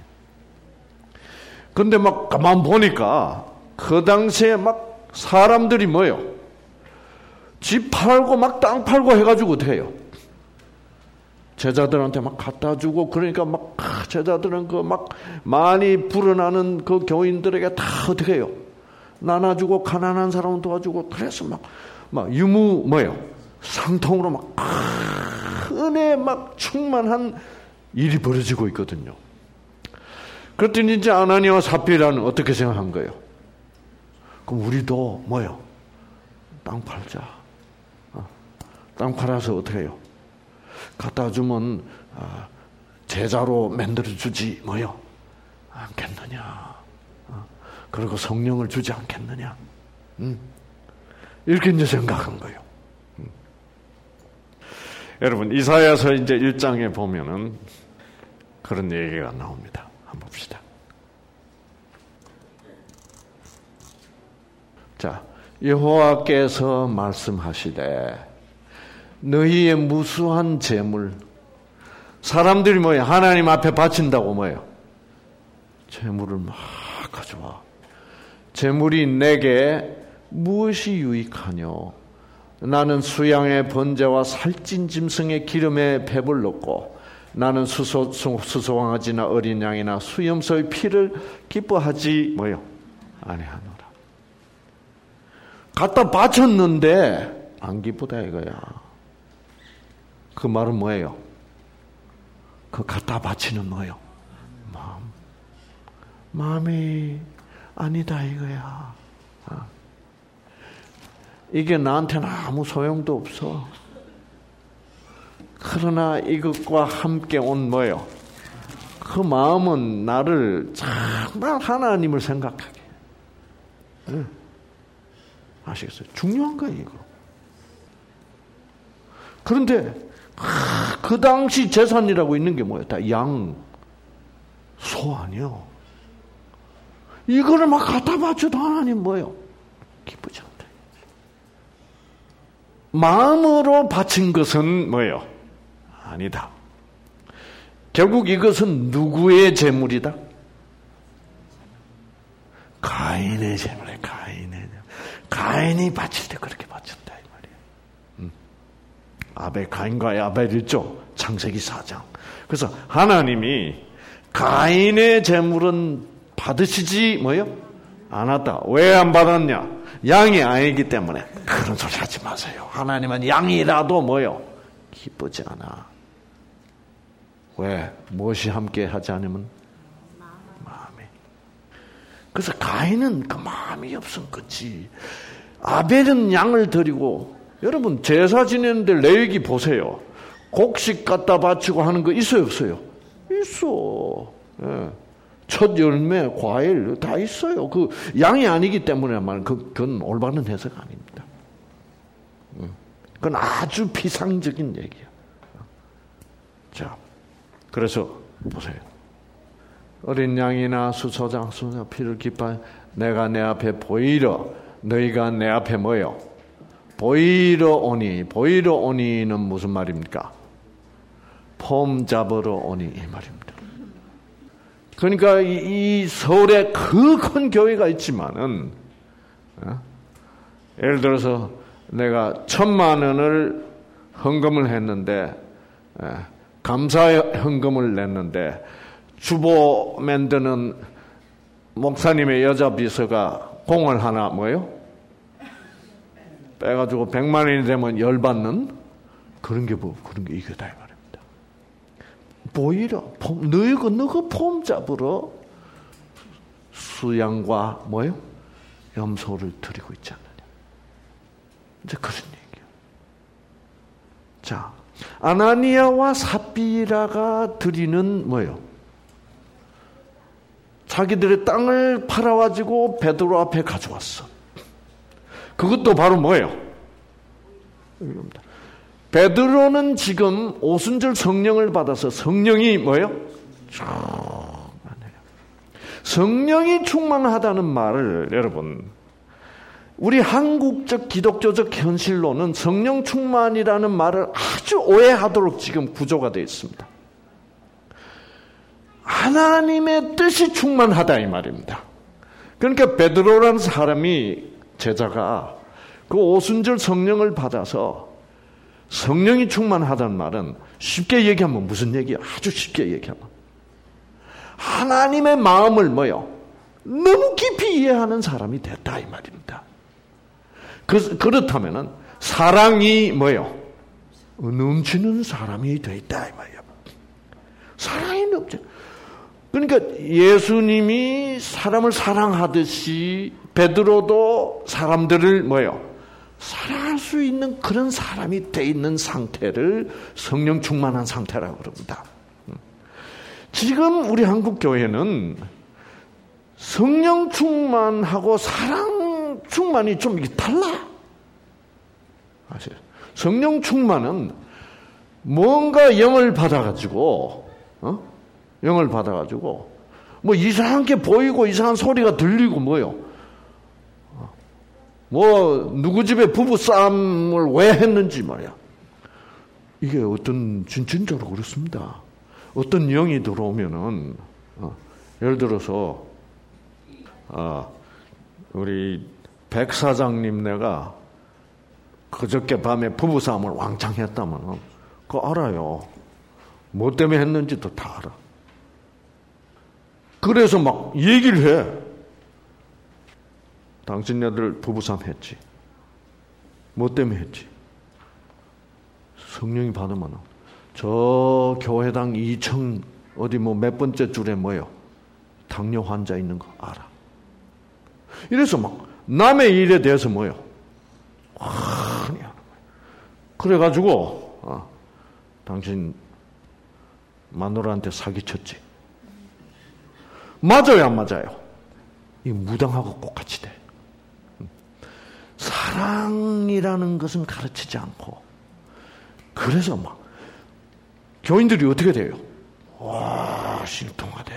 근데 막 가만 보니까 그 당시에 막 사람들이 뭐예요? 집 팔고 막 땅 팔고 해가지고 어떻게 해요? 제자들한테 막 갖다 주고, 그러니까 막 제자들은 그 막 많이 불어나는 그 교인들에게 다 어떻게 해요? 나눠주고, 가난한 사람은 도와주고, 그래서 막, 막 유무 뭐예요? 상통으로 막 은혜 막 충만한 일이 벌어지고 있거든요. 그랬더니 이제 아나니아와 사피라는 어떻게 생각한 거예요? 그럼 우리도 뭐요? 땅 팔자. 어, 땅 팔아서 어떻게 해요? 갖다 주면 어, 제자로 만들어주지 뭐요? 않겠느냐. 어, 그리고 성령을 주지 않겠느냐. 음. 이렇게 이제 생각한 거예요. 음. 여러분 이사야서 이제 일 장에 보면은 그런 얘기가 나옵니다. 한번 봅시다. 자, 여호와께서 말씀하시되 너희의 무수한 재물, 사람들이 뭐예요? 하나님 앞에 바친다고 뭐예요? 재물을 막 가져와. 재물이 내게 무엇이 유익하뇨? 나는 수양의 번제와 살찐 짐승의 기름에 배불렀고 나는 수소, 수소강아지나 어린 양이나 수염소의 피를 기뻐하지 뭐요? 아니하노라. 갖다 바쳤는데 안 기쁘다 이거야. 그 말은 뭐예요? 그 갖다 바치는 뭐예요? 마음. 마음이 아니다 이거야. 어. 이게 나한테는 아무 소용도 없어. 그러나 이것과 함께 온 뭐예요? 그 마음은 나를 정말 하나님을 생각하게. 네. 아시겠어요? 중요한 거예요, 이거. 그런데 그 당시 재산이라고 있는 게 뭐예요? 다 양, 소 아니요. 이거를 막 갖다 바쳐도 하나님 뭐예요? 기쁘지 않다. 마음으로 바친 것은 뭐예요? 아니다. 결국 이것은 누구의 재물이다? 가인의 재물이에요. 가인의 재물. 가인이 바칠 때 그렇게 바쳤다 이 말이에요. 음. 아벨, 가인과 아벨 있죠? 창세기 사 장. 그래서 하나님이 가인의 재물은 받으시지 뭐요? 않았다. 왜 안 받았냐? 양이 아니기 때문에. 그런 소리 하지 마세요. 하나님은 양이라도 뭐요? 기쁘지 않아. 왜? 무엇이 함께 하지 않으면? 마음이. 그래서 가인은 그 마음이 없은 거지. 아벨은 양을 드리고, 여러분 제사 지내는데 레위기 보세요. 곡식 갖다 바치고 하는 거 있어요 없어요? 있어. 예. 첫 열매, 과일 다 있어요. 그 양이 아니기 때문에 말 그건 올바른 해석 아닙니다. 그건 아주 비상적인 얘기야. 자, 그래서 보세요. 어린 양이나 수소장, 수소 피를 기뻐 내가 내 앞에 보이려 너희가 내 앞에 뭐요? 보이러 오니. 보이러 오니는 무슨 말입니까? 폼 잡으러 오니 이 말입니다. 그러니까 이, 이 서울에 그 큰 교회가 있지만은 어? 예를 들어서 내가 천만 원을 헌금을 했는데 에, 감사 헌금을 냈는데 주보 만드는 목사님의 여자 비서가 공을 하나 뭐예요? 빼가지고 백만 원이 되면 열받는 그런 게 뭐 그런 게 이거다 이 말입니다. 보이라 너희가 너가 폼 잡으러 수양과 뭐예요? 염소를 드리고 있지 않느냐. 이제 그런 얘기예요. 자, 아나니아와 삽비라가 드리는 뭐예요? 자기들의 땅을 팔아가지고 베드로 앞에 가져왔어. 그것도 바로 뭐예요? 베드로는 지금 오순절 성령을 받아서 성령이 뭐예요? 충만해요. 성령이 충만하다는 말을 여러분 우리 한국적 기독교적 현실로는 성령 충만이라는 말을 아주 오해하도록 지금 구조가 되어 있습니다. 하나님의 뜻이 충만하다 이 말입니다. 그러니까 베드로라는 사람이 제자가 그 오순절 성령을 받아서 성령이 충만하다는 말은 쉽게 얘기하면 무슨 얘기야? 아주 쉽게 얘기하면 하나님의 마음을 뭐요? 너무 깊이 이해하는 사람이 됐다 이 말입니다. 그, 그렇다면은 사랑이 뭐요? 넘치는 사람이 됐다 이 말이야. 사랑이 넘쳐. 그러니까 예수님이 사람을 사랑하듯이 베드로도 사람들을 뭐요? 사랑할 수 있는 그런 사람이 돼 있는 상태를 성령 충만한 상태라고 그럽니다. 지금 우리 한국 교회는 성령 충만하고 사랑 충만이 좀 이게 달라. 아세요? 성령 충만은 뭔가 영을 받아가지고, 어? 영을 받아가지고, 뭐 이상한 게 보이고 이상한 소리가 들리고 뭐요. 뭐 누구 집에 부부 싸움을 왜 했는지 말이야. 이게 어떤 진짜로 그렇습니다. 어떤 영이 들어오면은 어, 예를 들어서 어, 우리 백 사장님네가 그저께 밤에 부부 싸움을 왕창 했다면 그거 알아요. 뭐 때문에 했는지도 다 알아. 그래서 막 얘기를 해. 당신네들 부부싸움 했지. 뭐 때문에 했지? 성령이 받으면 저 교회당 이 층 어디 뭐 몇 번째 줄에 뭐요? 당뇨 환자 있는 거 알아. 이래서 막 남의 일에 대해서 뭐요? 아니 그래가지고 어, 당신 마누라한테 사기쳤지. 맞아요, 안 맞아요? 이 무당하고 똑같이 돼. 사랑이라는 것은 가르치지 않고, 그래서 막 교인들이 어떻게 돼요? 와, 신통하대.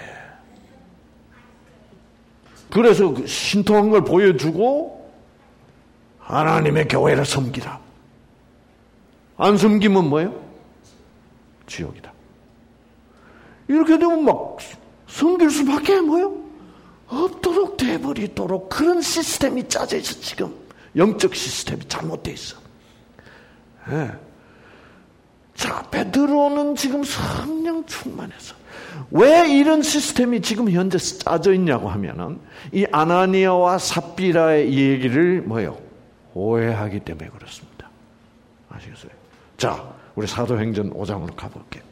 그래서 그 신통한 걸 보여주고 하나님의 교회를 섬기라. 안 섬기면 뭐예요? 지옥이다. 이렇게 되면 막 섬길 수밖에 뭐예요? 없도록 돼버리도록 그런 시스템이 짜져 있어. 지금 영적 시스템이 잘못되어 있어. 네. 자, 베드로는 지금 성령 충만해서 왜 이런 시스템이 지금 현재 짜져 있냐고 하면은 이 아나니아와 삽비라의 얘기를 뭐예요? 오해하기 때문에 그렇습니다. 아시겠어요? 자, 우리 사도행전 오 장으로 가볼게요.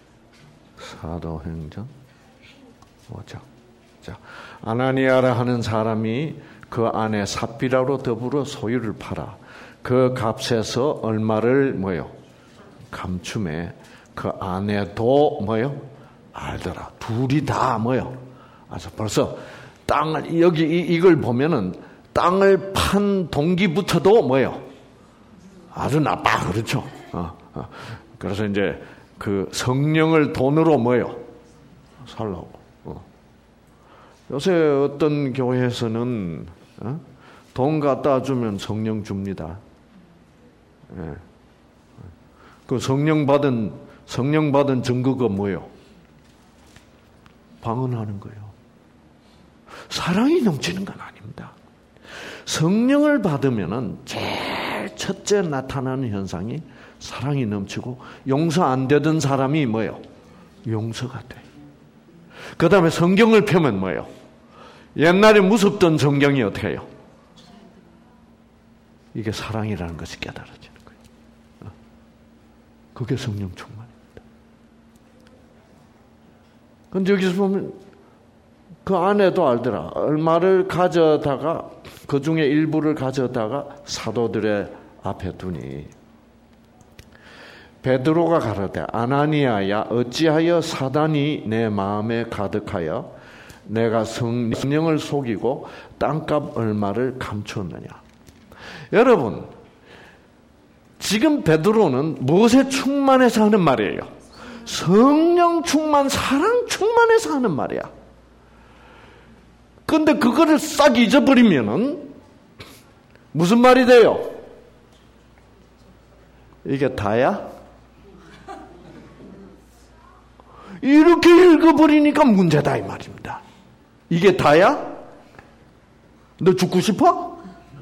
사도행전 오 장. 자, 아나니아라 하는 사람이 그 안에 삽비라로 더불어 소유를 팔아 그 값에서 얼마를 뭐요? 감춤에 그 아내도 뭐요? 알더라. 둘이 다 뭐요? 아주 벌써 땅을 여기 이, 이걸 보면은 땅을 판 동기부터도 뭐요? 아주 나빠. 그렇죠? 어, 어. 그래서 이제 그 성령을 돈으로 뭐요? 살라고. 어. 요새 어떤 교회에서는 어? 돈 갖다 주면 성령 줍니다. 예. 그 성령 받은 성령 받은 증거가 뭐예요? 방언하는 거예요. 사랑이 넘치는 건 아닙니다. 성령을 받으면은 제일 첫째 나타나는 현상이 사랑이 넘치고 용서 안 되던 사람이 뭐예요? 용서가 돼. 그 다음에 성경을 펴면 뭐예요? 옛날에 무섭던 성경이 어떻게 해요? 이게 사랑이라는 것이 깨달아지는 거예요. 그게 성령 충만입니다. 근데 여기서 보면 그 아내도 알더라. 얼마를 가져다가 그 중에 일부를 가져다가 사도들의 앞에 두니 베드로가 가로되 아나니아야 어찌하여 사단이 내 마음에 가득하여 내가 성령을 속이고 땅값 얼마를 감추었느냐. 여러분, 지금 베드로는 무엇에 충만해서 하는 말이에요? 성령 충만, 사랑 충만해서 하는 말이야. 근데 그거를 싹 잊어버리면은 무슨 말이 돼요? 이게 다야? 이렇게 읽어버리니까 문제다 이 말입니다. 이게 다야? 너 죽고 싶어?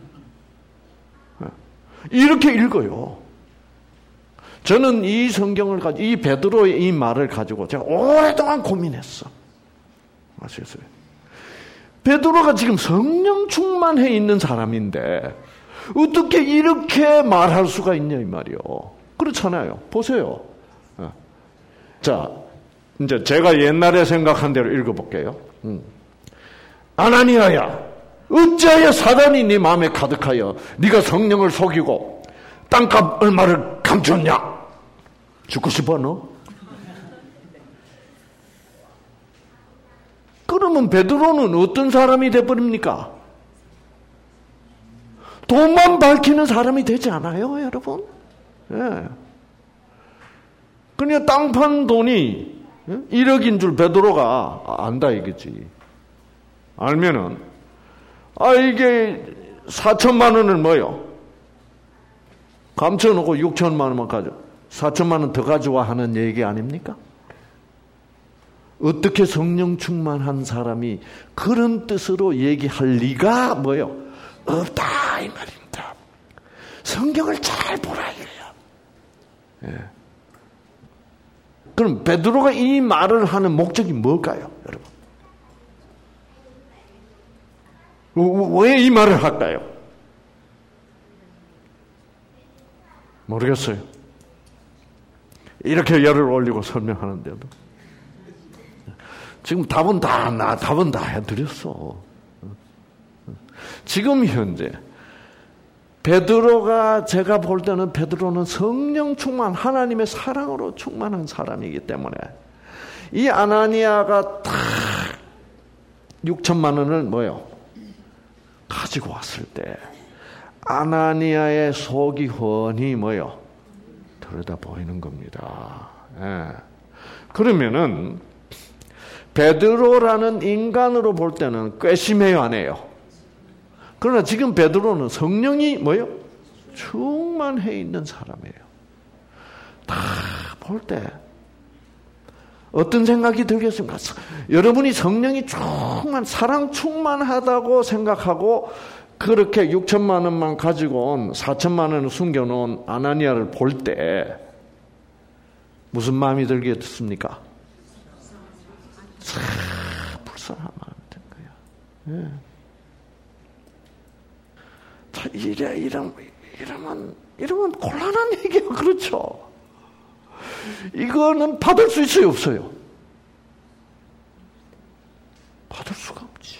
이렇게 읽어요. 저는 이 성경을 가지고 이 베드로의 이 말을 가지고 제가 오랫동안 고민했어. 아시겠어요? 베드로가 지금 성령 충만해 있는 사람인데 어떻게 이렇게 말할 수가 있냐 이 말이요. 그렇잖아요. 보세요. 자, 이제 제가 옛날에 생각한 대로 읽어볼게요. 음. 아나니아야, 어찌하여 사단이 네 마음에 가득하여 네가 성령을 속이고 땅값 얼마를 감췄냐? 죽고 싶어 너? 그러면 베드로는 어떤 사람이 돼버립니까? 돈만 밝히는 사람이 되지 않아요, 여러분? 예. 그냥 땅 판 돈이 일억인 줄 베드로가 안다 이거지. 알면은 아 이게 사천만 원을 뭐요? 감춰놓고 육천만 원만 가져. 사천만 원 더 가져와 하는 얘기 아닙니까? 어떻게 성령 충만한 사람이 그런 뜻으로 얘기할 리가 뭐요? 없다 이 말입니다. 성경을 잘 보라 이거야. 예. 그럼 베드로가 이 말을 하는 목적이 뭘까요, 여러분? 왜 이 말을 할까요? 모르겠어요. 이렇게 열을 올리고 설명하는데도 지금 답은 다, 나 답은 다 해드렸어. 지금 현재 베드로가 제가 볼 때는 베드로는 성령 충만, 하나님의 사랑으로 충만한 사람이기 때문에 이 아나니아가 딱 육천만 원을 뭐요? 가지고 왔을 때 아나니아의 속이 훤히 뭐요? 들여다 보이는 겁니다. 예. 그러면은 베드로라는 인간으로 볼 때는 괘씸해요, 안 해요? 그러나 지금 베드로는 성령이 뭐요? 충만해 있는 사람이에요. 다 볼 때 어떤 생각이 들겠습니까? 여러분이 성령이 충만, 사랑 충만하다고 생각하고 그렇게 육천만 원만 가지고 온 사천만 원을 숨겨놓은 아나니아를 볼 때 무슨 마음이 들겠습니까? 참 불쌍한 마음이 든 거야. 예. 자, 이래, 이러면, 이러면, 이러면 곤란한 얘기예요. 그렇죠? 이거는 받을 수 있어요, 없어요? 받을 수가 없지.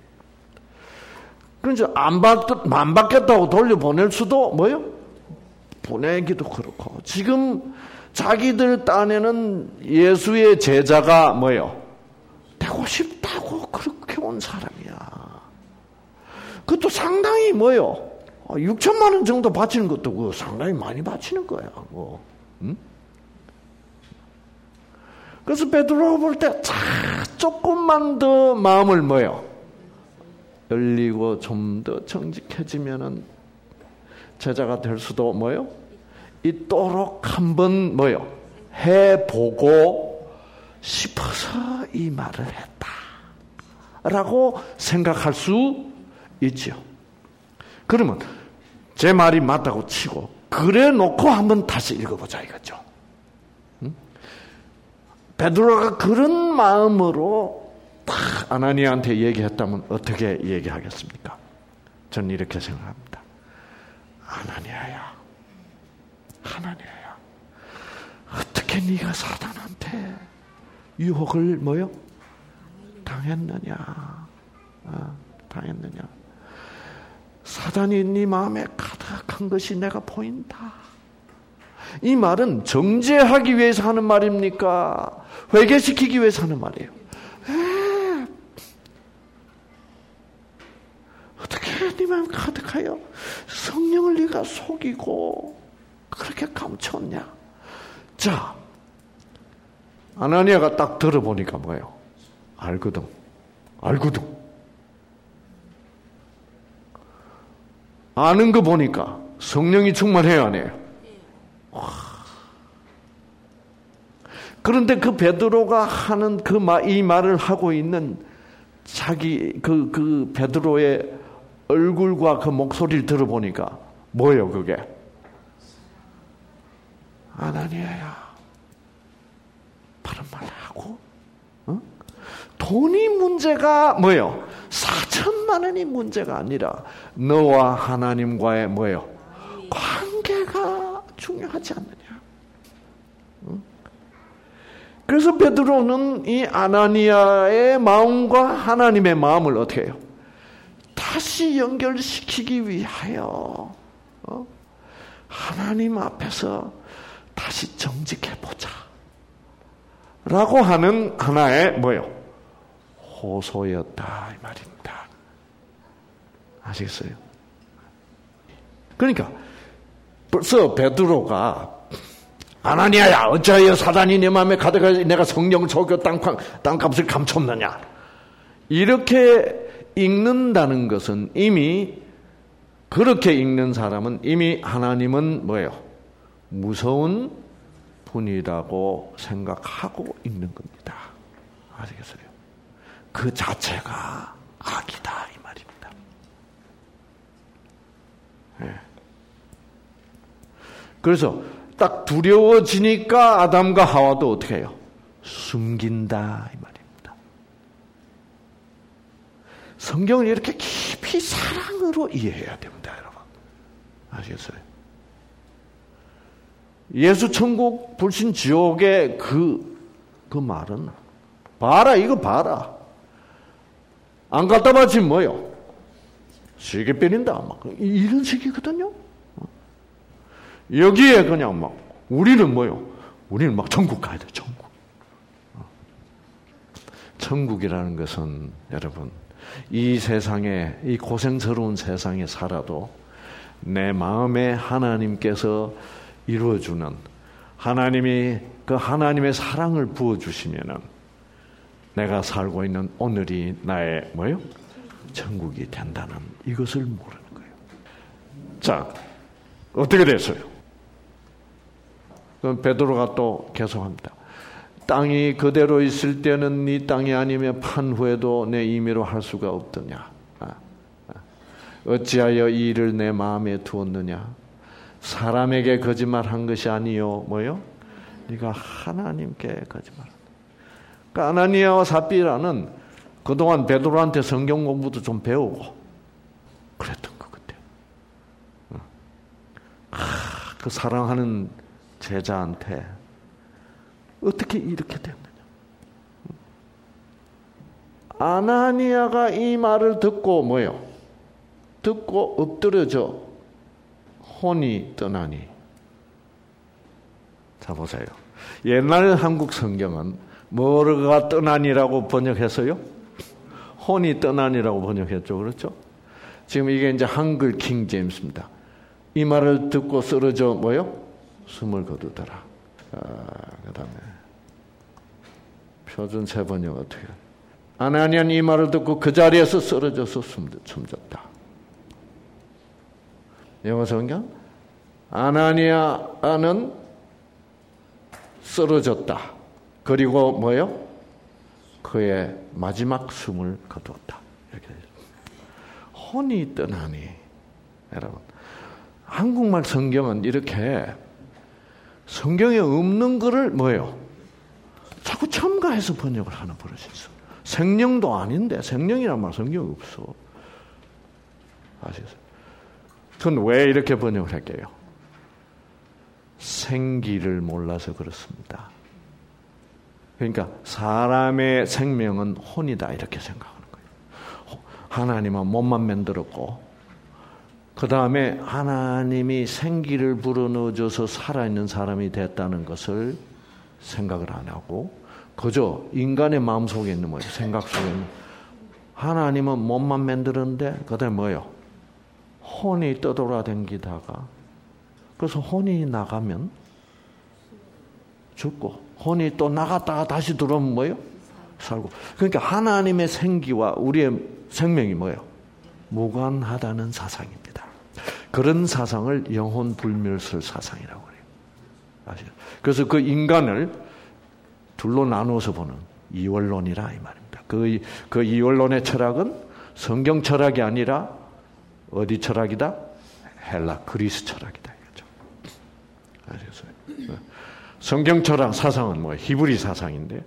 그러니까 안 받, 안 받겠다고 돌려보낼 수도 뭐요? 보내기도 그렇고. 지금 자기들 딴에는 예수의 제자가 뭐요? 되고 싶다고 그렇게 온 사람이야. 그것도 상당히 뭐요? 육천만 원 정도 바치는 것도 그 상당히 많이 바치는 거야. 뭐. 응? 그래서 베드로가 볼 때 조금만 더 마음을 뭐요? 열리고 좀 더 정직해지면은 제자가 될 수도 뭐요? 있도록 한번 뭐요? 해보고 싶어서 이 말을 했다라고 생각할 수 있죠. 그러면 제 말이 맞다고 치고 그래 놓고 한번 다시 읽어보자 이거죠. 응? 베드로가 그런 마음으로 딱 아나니아한테 얘기했다면 어떻게 얘기하겠습니까? 저는 이렇게 생각합니다. 아나니아야, 아나니아야, 어떻게 네가 사단한테 유혹을 뭐요? 당했느냐? 아, 당했느냐? 사단이 네 마음에 가득한 것이 내가 보인다. 이 말은 정죄하기 위해서 하는 말입니까? 회개시키기 위해서 하는 말이에요. 에, 어떻게 네 마음에 가득하여 성령을 네가 속이고 그렇게 감췄냐? 자, 아나니아가 딱 들어보니까 뭐예요? 알거든. 알거든. 아는 거 보니까 성령이 충만해요, 안 해요? 와. 그런데 그 베드로가 하는 그 말, 이 말을 하고 있는 자기 그, 그 베드로의 얼굴과 그 목소리를 들어보니까 뭐예요, 그게? 아나니아야, 바른 말 하고, 어? 돈이 문제가 뭐예요? 사천만 원이 문제가 아니라 너와 하나님과의 뭐예요? 관계가 중요하지 않느냐? 어? 그래서 베드로는 이 아나니아의 마음과 하나님의 마음을 어떻게 해요? 다 다시 연결시키기 위하여 어? 하나님 앞에서 다시 정직해보자 라고 하는 하나의 뭐요? 호소였다 이 말입니다. 아시겠어요? 그러니까 벌써 베드로가 아나니아야 어찌하여 사단이 내 마음에 가득하 내가 성령을 속여 땅값을 감췄느냐 이렇게 읽는다는 것은 이미 그렇게 읽는 사람은 이미 하나님은 뭐예요? 무서운 분이라고 생각하고 읽는 겁니다. 아시겠어요? 그 자체가 악이다 이 말입니다. 네. 그래서 딱 두려워지니까 아담과 하와도 어떻게 해요? 숨긴다 이 말입니다. 성경을 이렇게 깊이 사랑으로 이해해야 됩니다, 여러분. 아시겠어요? 예수 천국 불신 지옥의 그, 그 말은 봐라 이거 봐라. 안 갖다 바치 뭐요? 시계 빼린다 막 이런 식이거든요. 여기에 그냥 막 우리는 뭐요? 우리는 막 천국 가야 돼, 천국. 천국이라는 것은 여러분 이 세상에 이 고생스러운 세상에 살아도 내 마음에 하나님께서 이루어주는 하나님이 그 하나님의 사랑을 부어주시면은 내가 살고 있는 오늘이 나의 뭐요? 천국이 된다는 이것을 모르는 거예요. 자, 어떻게 됐어요? 그럼 베드로가 또 계속합니다. 땅이 그대로 있을 때는 네 땅이 아니며 판 후에도 내 임의로 할 수가 없더냐. 어찌하여 이 일을 내 마음에 두었느냐. 사람에게 거짓말한 것이 아니요 뭐요? 네가 하나님께 거짓말한다. 그러니까 아나니아와 삽비라는 그동안 베드로한테 성경 공부도 좀 배우고 그랬던 것 같아요. 아, 그 사랑하는 제자한테 어떻게 이렇게 됐느냐. 아나니아가 이 말을 듣고 뭐요? 듣고 엎드려져 혼이 떠나니. 자 보세요. 옛날 한국 성경은 뭐가 떠나니라고 번역했어요? 혼이 떠나니라고 번역했죠. 그렇죠? 지금 이게 이제 한글 킹 제임스입니다. 이 말을 듣고 쓰러져 뭐요? 숨을 거두더라. 아, 그 다음에 표준 새 번역 어떻게? 아나니아는 이 말을 듣고 그 자리에서 쓰러져서 숨졌다. 영어 성경 아나니아는 쓰러졌다. 그리고 뭐요? 그의 마지막 숨을 거두었다. 이렇게 혼이 떠나니. 여러분, 한국말 성경은 이렇게 성경에 없는 거를 뭐예요? 자꾸 첨가해서 번역을 하는 버릇이 있어. 생명도 아닌데 생명이란 말 성경에 없어. 아시겠어요? 그건 왜 이렇게 번역을 할게요? 생기를 몰라서 그렇습니다. 그러니까 사람의 생명은 혼이다 이렇게 생각하는 거예요. 하나님은 몸만 만들었고 그 다음에 하나님이 생기를 불어넣어줘서 살아있는 사람이 됐다는 것을 생각을 안 하고 그저 인간의 마음속에 있는 뭐예요? 생각 속에 있는 하나님은 몸만 만들었는데 그 다음에 뭐예요? 혼이 떠돌아다니다가 그래서 혼이 나가면 죽고 혼이 또 나갔다가 다시 들어오면 뭐예요? 살고. 그러니까 하나님의 생기와 우리의 생명이 뭐예요? 무관하다는 사상입니다. 그런 사상을 영혼 불멸설 사상이라고 해요. 아시죠? 그래서 그 인간을 둘로 나누어서 보는 이원론이라 이 말입니다. 그, 그 이원론의 철학은 성경 철학이 아니라 어디 철학이다? 헬라 그리스 철학이다. 이거죠. 아시겠어요? 성경 철학 사상은 뭐 히브리 사상인데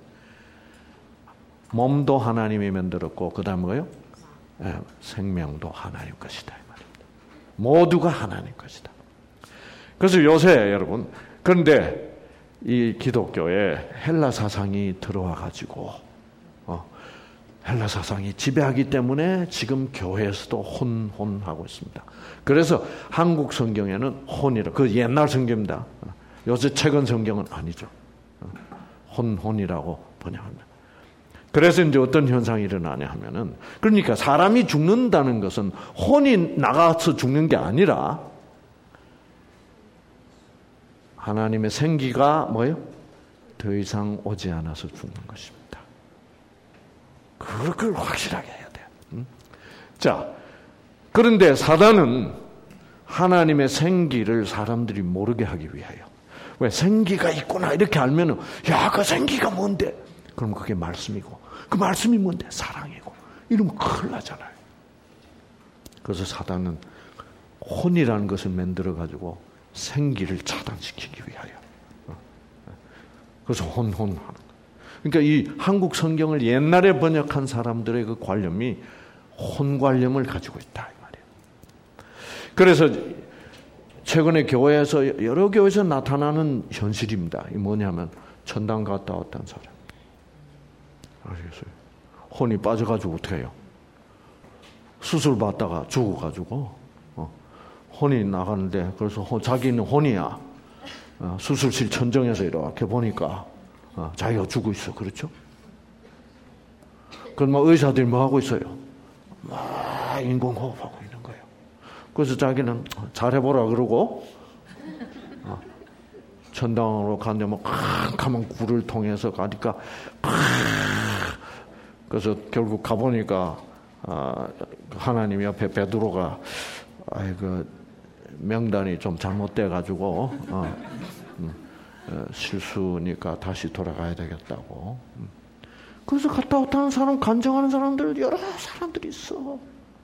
몸도 하나님이 만들었고 그 다음 뭐예요? 네, 생명도 하나님 것이다 이 말입니다. 모두가 하나님 것이다. 그래서 요새 여러분 그런데 이 기독교에 헬라 사상이 들어와 가지고 어, 헬라 사상이 지배하기 때문에 지금 교회에서도 혼혼하고 있습니다. 그래서 한국 성경에는 혼이라, 그 옛날 성경입니다. 요새 최근 성경은 아니죠. 혼혼이라고 번역합니다. 그래서 이제 어떤 현상이 일어나냐 하면은, 그러니까 사람이 죽는다는 것은 혼이 나가서 죽는 게 아니라 하나님의 생기가 뭐예요? 더 이상 오지 않아서 죽는 것입니다. 그걸 확실하게 해야 돼요. 응? 자, 그런데 사단은 하나님의 생기를 사람들이 모르게 하기 위하여, 왜 생기가 있구나 이렇게 알면은, 야, 그 생기가 뭔데? 그럼 그게 말씀이고, 그 말씀이 뭔데? 사랑이고. 이러면 큰일 나잖아요. 그래서 사단은 혼이라는 것을 만들어가지고 생기를 차단시키기 위하여. 그래서 혼혼하는 거예요. 그러니까 이 한국 성경을 옛날에 번역한 사람들의 그 관념이 혼관념을 가지고 있다, 이 말이에요. 그래서 최근에 교회에서, 여러 교회에서 나타나는 현실입니다. 이 뭐냐면, 천당 갔다 왔다는 사람. 아시겠어요? 혼이 빠져가지고 어떻게 해요? 수술 받다가 죽어가지고, 어, 혼이 나가는데, 그래서 혼, 자기는 혼이야. 어, 수술실 천정에서 이렇게 보니까, 어, 자기가 죽어 있어. 그렇죠? 그럼 뭐 의사들이 뭐 하고 있어요? 막 인공호흡하고 있는 거예요. 그래서 자기는 잘해보라 그러고, 어, 천당으로 갔는데, 캄캄한 굴을 통해서 가니까, 그래서 결국 가보니까, 아, 하나님 옆에 베드로가, 아이고, 명단이 좀 잘못돼가지고, 어, 음, 어, 실수니까 다시 돌아가야 되겠다고. 음. 그래서 갔다 왔다는 사람, 간증하는 사람들, 여러 사람들이 있어.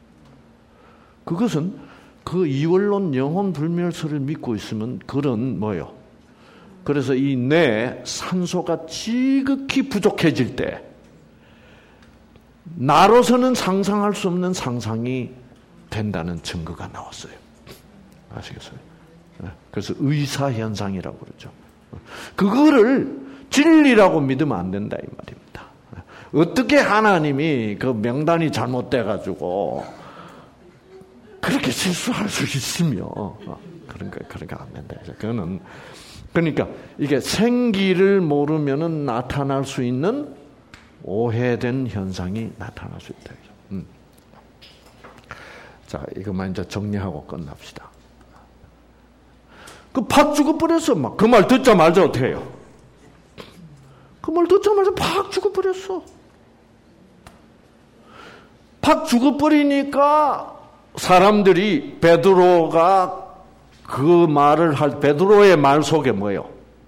그것은 그 이원론 영혼 불멸설을 믿고 있으면 그런 뭐요? 그래서 이 뇌 산소가 지극히 부족해질 때, 나로서는 상상할 수 없는 상상이 된다는 증거가 나왔어요. 아시겠어요? 그래서 의사현상이라고 그러죠. 그거를 진리라고 믿으면 안 된다, 이 말입니다. 어떻게 하나님이 그 명단이 잘못돼가지고 그렇게 실수할 수 있으며, 그러니까, 그러니까 안 된다. 그거는, 그러니까 이게 생기를 모르면은 나타날 수 있는 오해된 현상이 나타날 수 있다. 음. 자, 이것만 이제 정리하고 끝납시다. 그 팍 죽어버렸어. 막 그 말 듣자마자 어떻게 해요? 그 말 듣자마자 팍 죽어버렸어. 팍 죽어버리니까 사람들이 베드로가 그 말을 할, 베드로의 말 속에 뭐예요?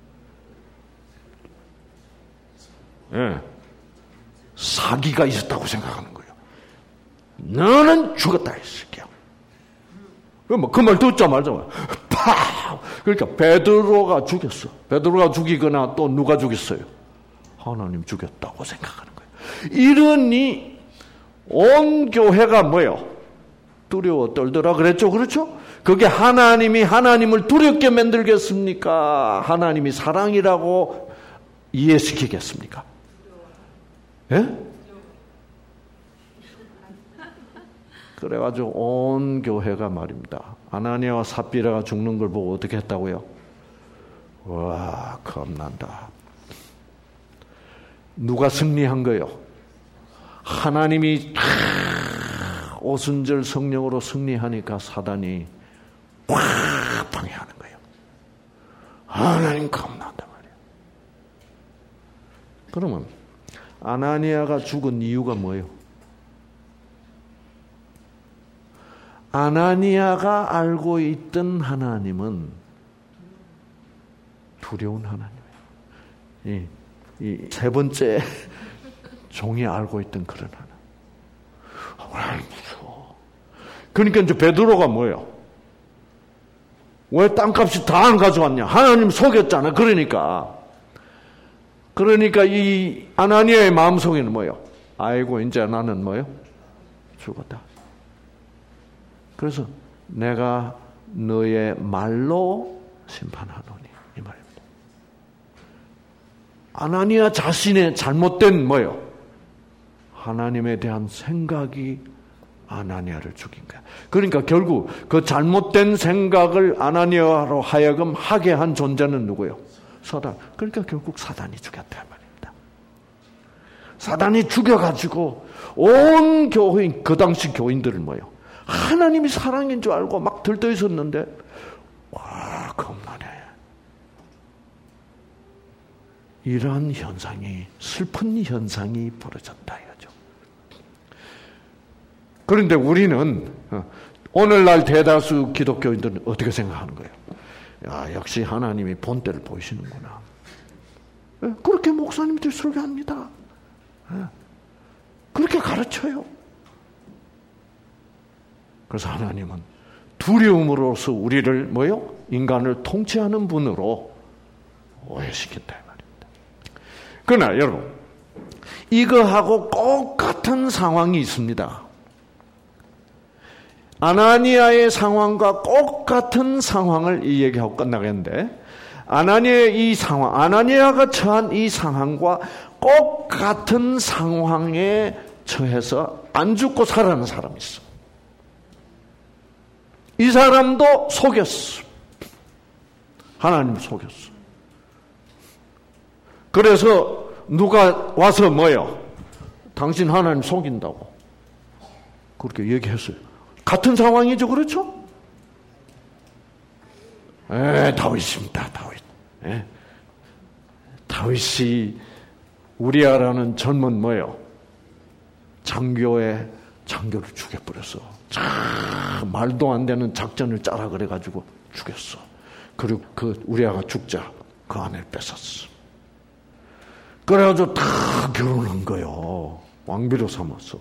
예. 사기가 있었다고 생각하는 거예요. 너는 죽었다, 이 새끼야. 그 말 듣자마자 팍! 그러니까 베드로가 죽였어. 베드로가 죽이거나 또 누가 죽였어요? 하나님 죽였다고 생각하는 거예요. 이러니 온 교회가 뭐예요? 두려워 떨더라 그랬죠. 그렇죠? 그게 하나님이 하나님을 두렵게 만들겠습니까? 하나님이 사랑이라고 이해시키겠습니까? 예? 그래가지고 온 교회가 말입니다. 아나니아와 삽비라가 죽는 걸 보고 어떻게 했다고요? 와, 겁난다. 누가 승리한 거예요? 하나님이 오순절 성령으로 승리하니까 사단이 꽉 방해하는 거예요. 하나님 겁난단 말이에요. 그러면 아나니아가 죽은 이유가 뭐예요? 아나니아가 알고 있던 하나님은 두려운 하나님이에요. 이, 이 세 번째 종이 알고 있던 그런 하나님. 하나님 무서워. 그러니까 이제 베드로가 뭐예요? 왜 땅값이 다 안 가져왔냐? 하나님 속였잖아. 그러니까. 그러니까 이 아나니아의 마음속에는 뭐예요? 아이고, 이제 나는 뭐예요? 죽었다. 그래서 내가 너의 말로 심판하노니, 이 말입니다. 아나니아 자신의 잘못된 뭐예요? 하나님에 대한 생각이 아나니아를 죽인 거야. 그러니까 결국 그 잘못된 생각을 아나니아로 하여금 하게 한 존재는 누구예요? 사단. 그러니까 결국 사단이 죽였단 말입니다. 사단이 죽여가지고 온 교인, 그 당시 교인들은 뭐예요? 하나님이 사랑인 줄 알고 막 들떠 있었는데 와, 겁나네. 이러한 현상이, 슬픈 현상이 벌어졌다 이거죠. 그런데 우리는 오늘날 대다수 기독교인들은 어떻게 생각하는 거예요? 야, 역시 하나님이 본때를 보이시는구나. 그렇게 목사님들 설교합니다. 그렇게 가르쳐요. 그래서 하나님은 두려움으로써 우리를 뭐요? 인간을 통치하는 분으로 오해시킨다 이 말입니다. 그러나 여러분, 이거하고 똑같은 상황이 있습니다. 아나니아의 상황과 똑같은 상황을 이 얘기하고 끝나겠는데, 아나니아의 이 상황, 아나니아가 처한 이 상황과 똑같은 상황에 처해서 안 죽고 살아나는 사람이 있어. 이 사람도 속였어. 하나님 속였어. 그래서 누가 와서 뭐요? 당신 하나님 속인다고 그렇게 얘기했어요. 같은 상황이죠, 그렇죠? 에, 다윗입니다, 다윗. 에. 다윗이 우리아라는 젊은 뭐요? 장교의 장교를 죽여버렸어. 참 말도 안 되는 작전을 짜라 그래가지고 죽였어. 그리고 그 우리아가 죽자 그 아내를 뺏었어. 그래가지고 다 결혼한 거요. 왕비로 삼았어.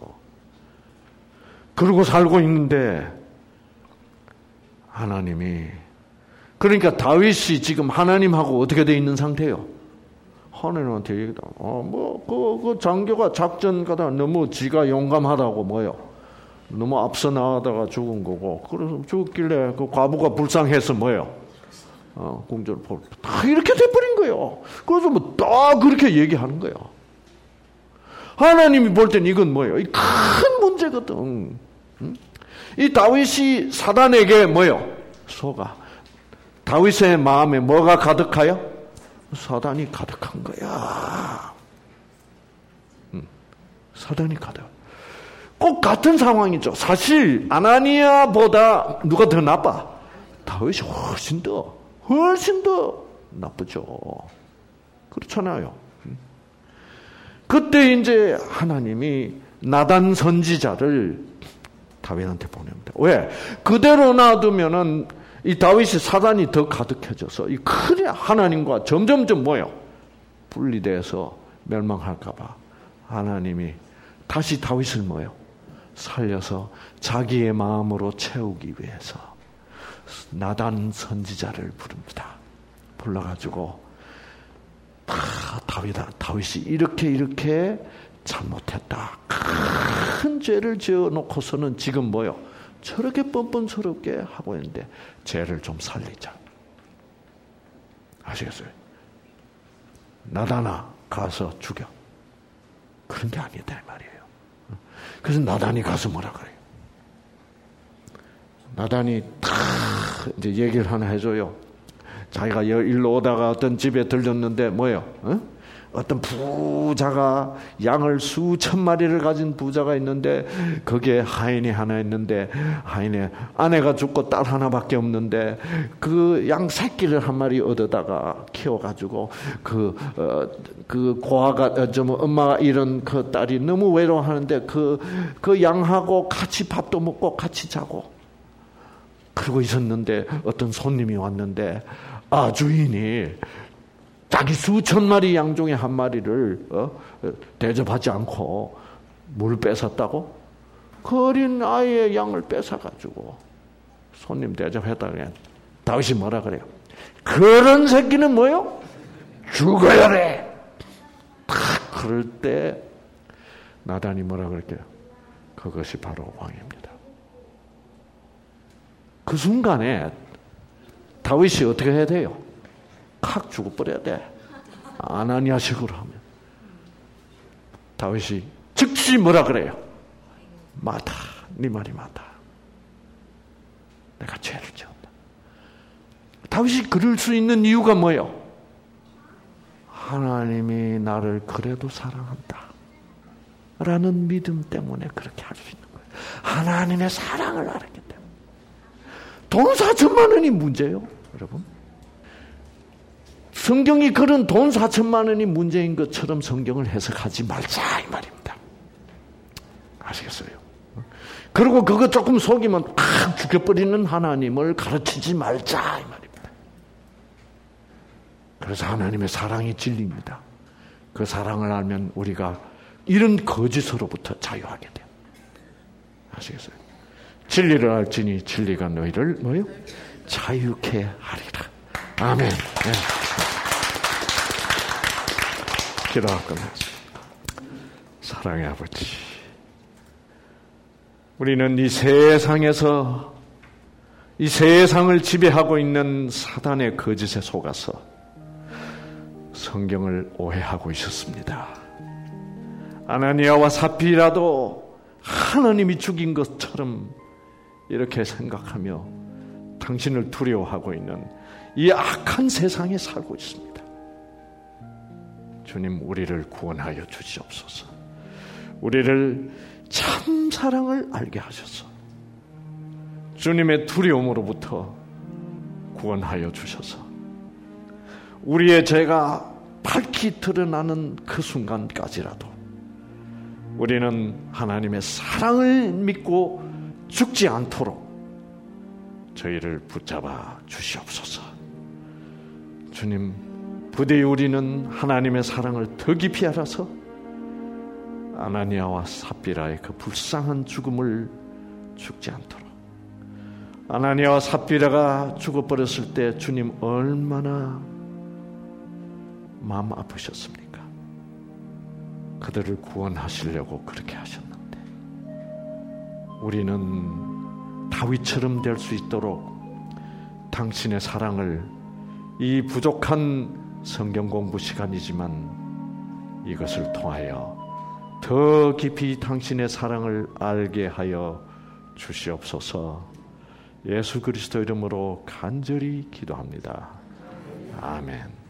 그러고 살고 있는데 하나님이, 그러니까 다윗이 지금 하나님하고 어떻게 돼 있는 상태예요? 하나님한테 얘기다. 어, 뭐, 그, 그 장교가 작전 가다 너무 지가 용감하다고 뭐요? 너무 앞서 나가다가 죽은 거고, 그래서 죽었길래 그 과부가 불쌍해서 뭐요? 어, 공주를 볼, 다 이렇게 돼버린 거예요. 그래서 뭐 다 그렇게 얘기하는 거예요. 하나님이 볼 땐 이건 뭐예요? 이 큰 문제거든. 응? 이 다윗이 사단에게 뭐예요? 속아. 다윗의 마음에 뭐가 가득하여? 사단이 가득한 거야. 응. 사단이 가득. 꼭 같은 상황이죠. 사실 아나니아보다 누가 더 나빠? 다윗이 훨씬 더, 훨씬 더 나쁘죠. 그렇잖아요. 그때 이제 하나님이 나단 선지자를 다윗한테 보냅니다. 왜? 그대로 놔두면은 이 다윗이 사단이 더 가득해져서 이 큰 하나님과 점점점 뭐예요? 분리돼서 멸망할까봐 하나님이 다시 다윗을 뭐예요? 살려서 자기의 마음으로 채우기 위해서 나단 선지자를 부릅니다. 불러가지고 다 다윗, 다윗이 이렇게 이렇게 잘못했다. 큰 죄를 지어놓고서는 지금 뭐요? 저렇게 뻔뻔스럽게 하고 있는데 죄를 좀 살리자. 아시겠어요? 나단아 가서 죽여. 그런 게 아니다 이 말이에요. 그래서 나단이 가서 뭐라 그래요? 나단이 다 이제 얘기를 하나 해줘요. 자기가 일로 오다가 어떤 집에 들렸는데 뭐예요? 어? 어떤 부자가 양을 수천 마리를 가진 부자가 있는데 거기에 하인이 하나 있는데 하인의 아내가 죽고 딸 하나밖에 없는데 그 양 새끼를 한 마리 얻어다가 키워가지고 그, 어, 그 고아가 어, 좀 엄마가 잃은 그 딸이 너무 외로워하는데 그, 그 양하고 같이 밥도 먹고 같이 자고 그러고 있었는데 어떤 손님이 왔는데 아 주인이 자기 수천 마리 양 중에 한 마리를 어? 대접하지 않고 뭘 뺏었다고? 그 어린 아이의 양을 뺏어가지고 손님 대접했다고 다윗이 뭐라 그래요? 그런 새끼는 뭐요? 죽어야 돼. 딱 그럴 때 나단이 뭐라 그럴게요? 그것이 바로 왕입니다. 그 순간에 다윗이 어떻게 해야 돼요? 칵 죽어버려야 돼. 아나니아식으로 하면. 다윗이 즉시 다윗이 뭐라 그래요? 마다, 네 말이 맞다. 내가 죄를 지었다. 다윗이 그럴 수 있는 이유가 뭐예요? 하나님이 나를 그래도 사랑한다 라는 믿음 때문에 그렇게 할 수 있는 거예요. 하나님의 사랑을 알았기 때문에. 돈 사천만 원이 문제예요, 여러분. 성경이 그런 돈 사천만 원이 문제인 것처럼 성경을 해석하지 말자 이 말입니다. 아시겠어요? 그리고 그거 조금 속이면 팍 죽여버리는 하나님을 가르치지 말자 이 말입니다. 그래서 하나님의 사랑이 진리입니다. 그 사랑을 알면 우리가 이런 거짓으로부터 자유하게 돼요. 아시겠어요? 진리를 알지니 진리가 너희를 뭐요? 자유케 하리라. 아멘. 네. 기도할 겁니다. 사랑의 아버지, 우리는 이 세상에서 이 세상을 지배하고 있는 사단의 거짓에 속아서 성경을 오해하고 있었습니다. 아나니아와 삽비라도 하나님이 죽인 것처럼 이렇게 생각하며 당신을 두려워하고 있는 이 악한 세상에 살고 있습니다. 주님, 우리를 구원하여 주시옵소서. 우리를 참 사랑을 알게 하셔서 주님의 두려움으로부터 구원하여 주셔서 우리의 죄가 밝히 드러나는 그 순간까지라도 우리는 하나님의 사랑을 믿고 죽지 않도록 저희를 붙잡아 주시옵소서. 주님, 부디 우리는 하나님의 사랑을 더 깊이 알아서 아나니아와 삽비라의 그 불쌍한 죽음을 죽지 않도록. 아나니아와 삽비라가 죽어버렸을 때 주님 얼마나 마음 아프셨습니까? 그들을 구원하시려고 그렇게 하셨는데 우리는 다윗처럼 될 수 있도록 당신의 사랑을 이 부족한 성경 공부 시간이지만 이것을 통하여 더 깊이 당신의 사랑을 알게 하여 주시옵소서. 예수 그리스도 이름으로 간절히 기도합니다. 아멘.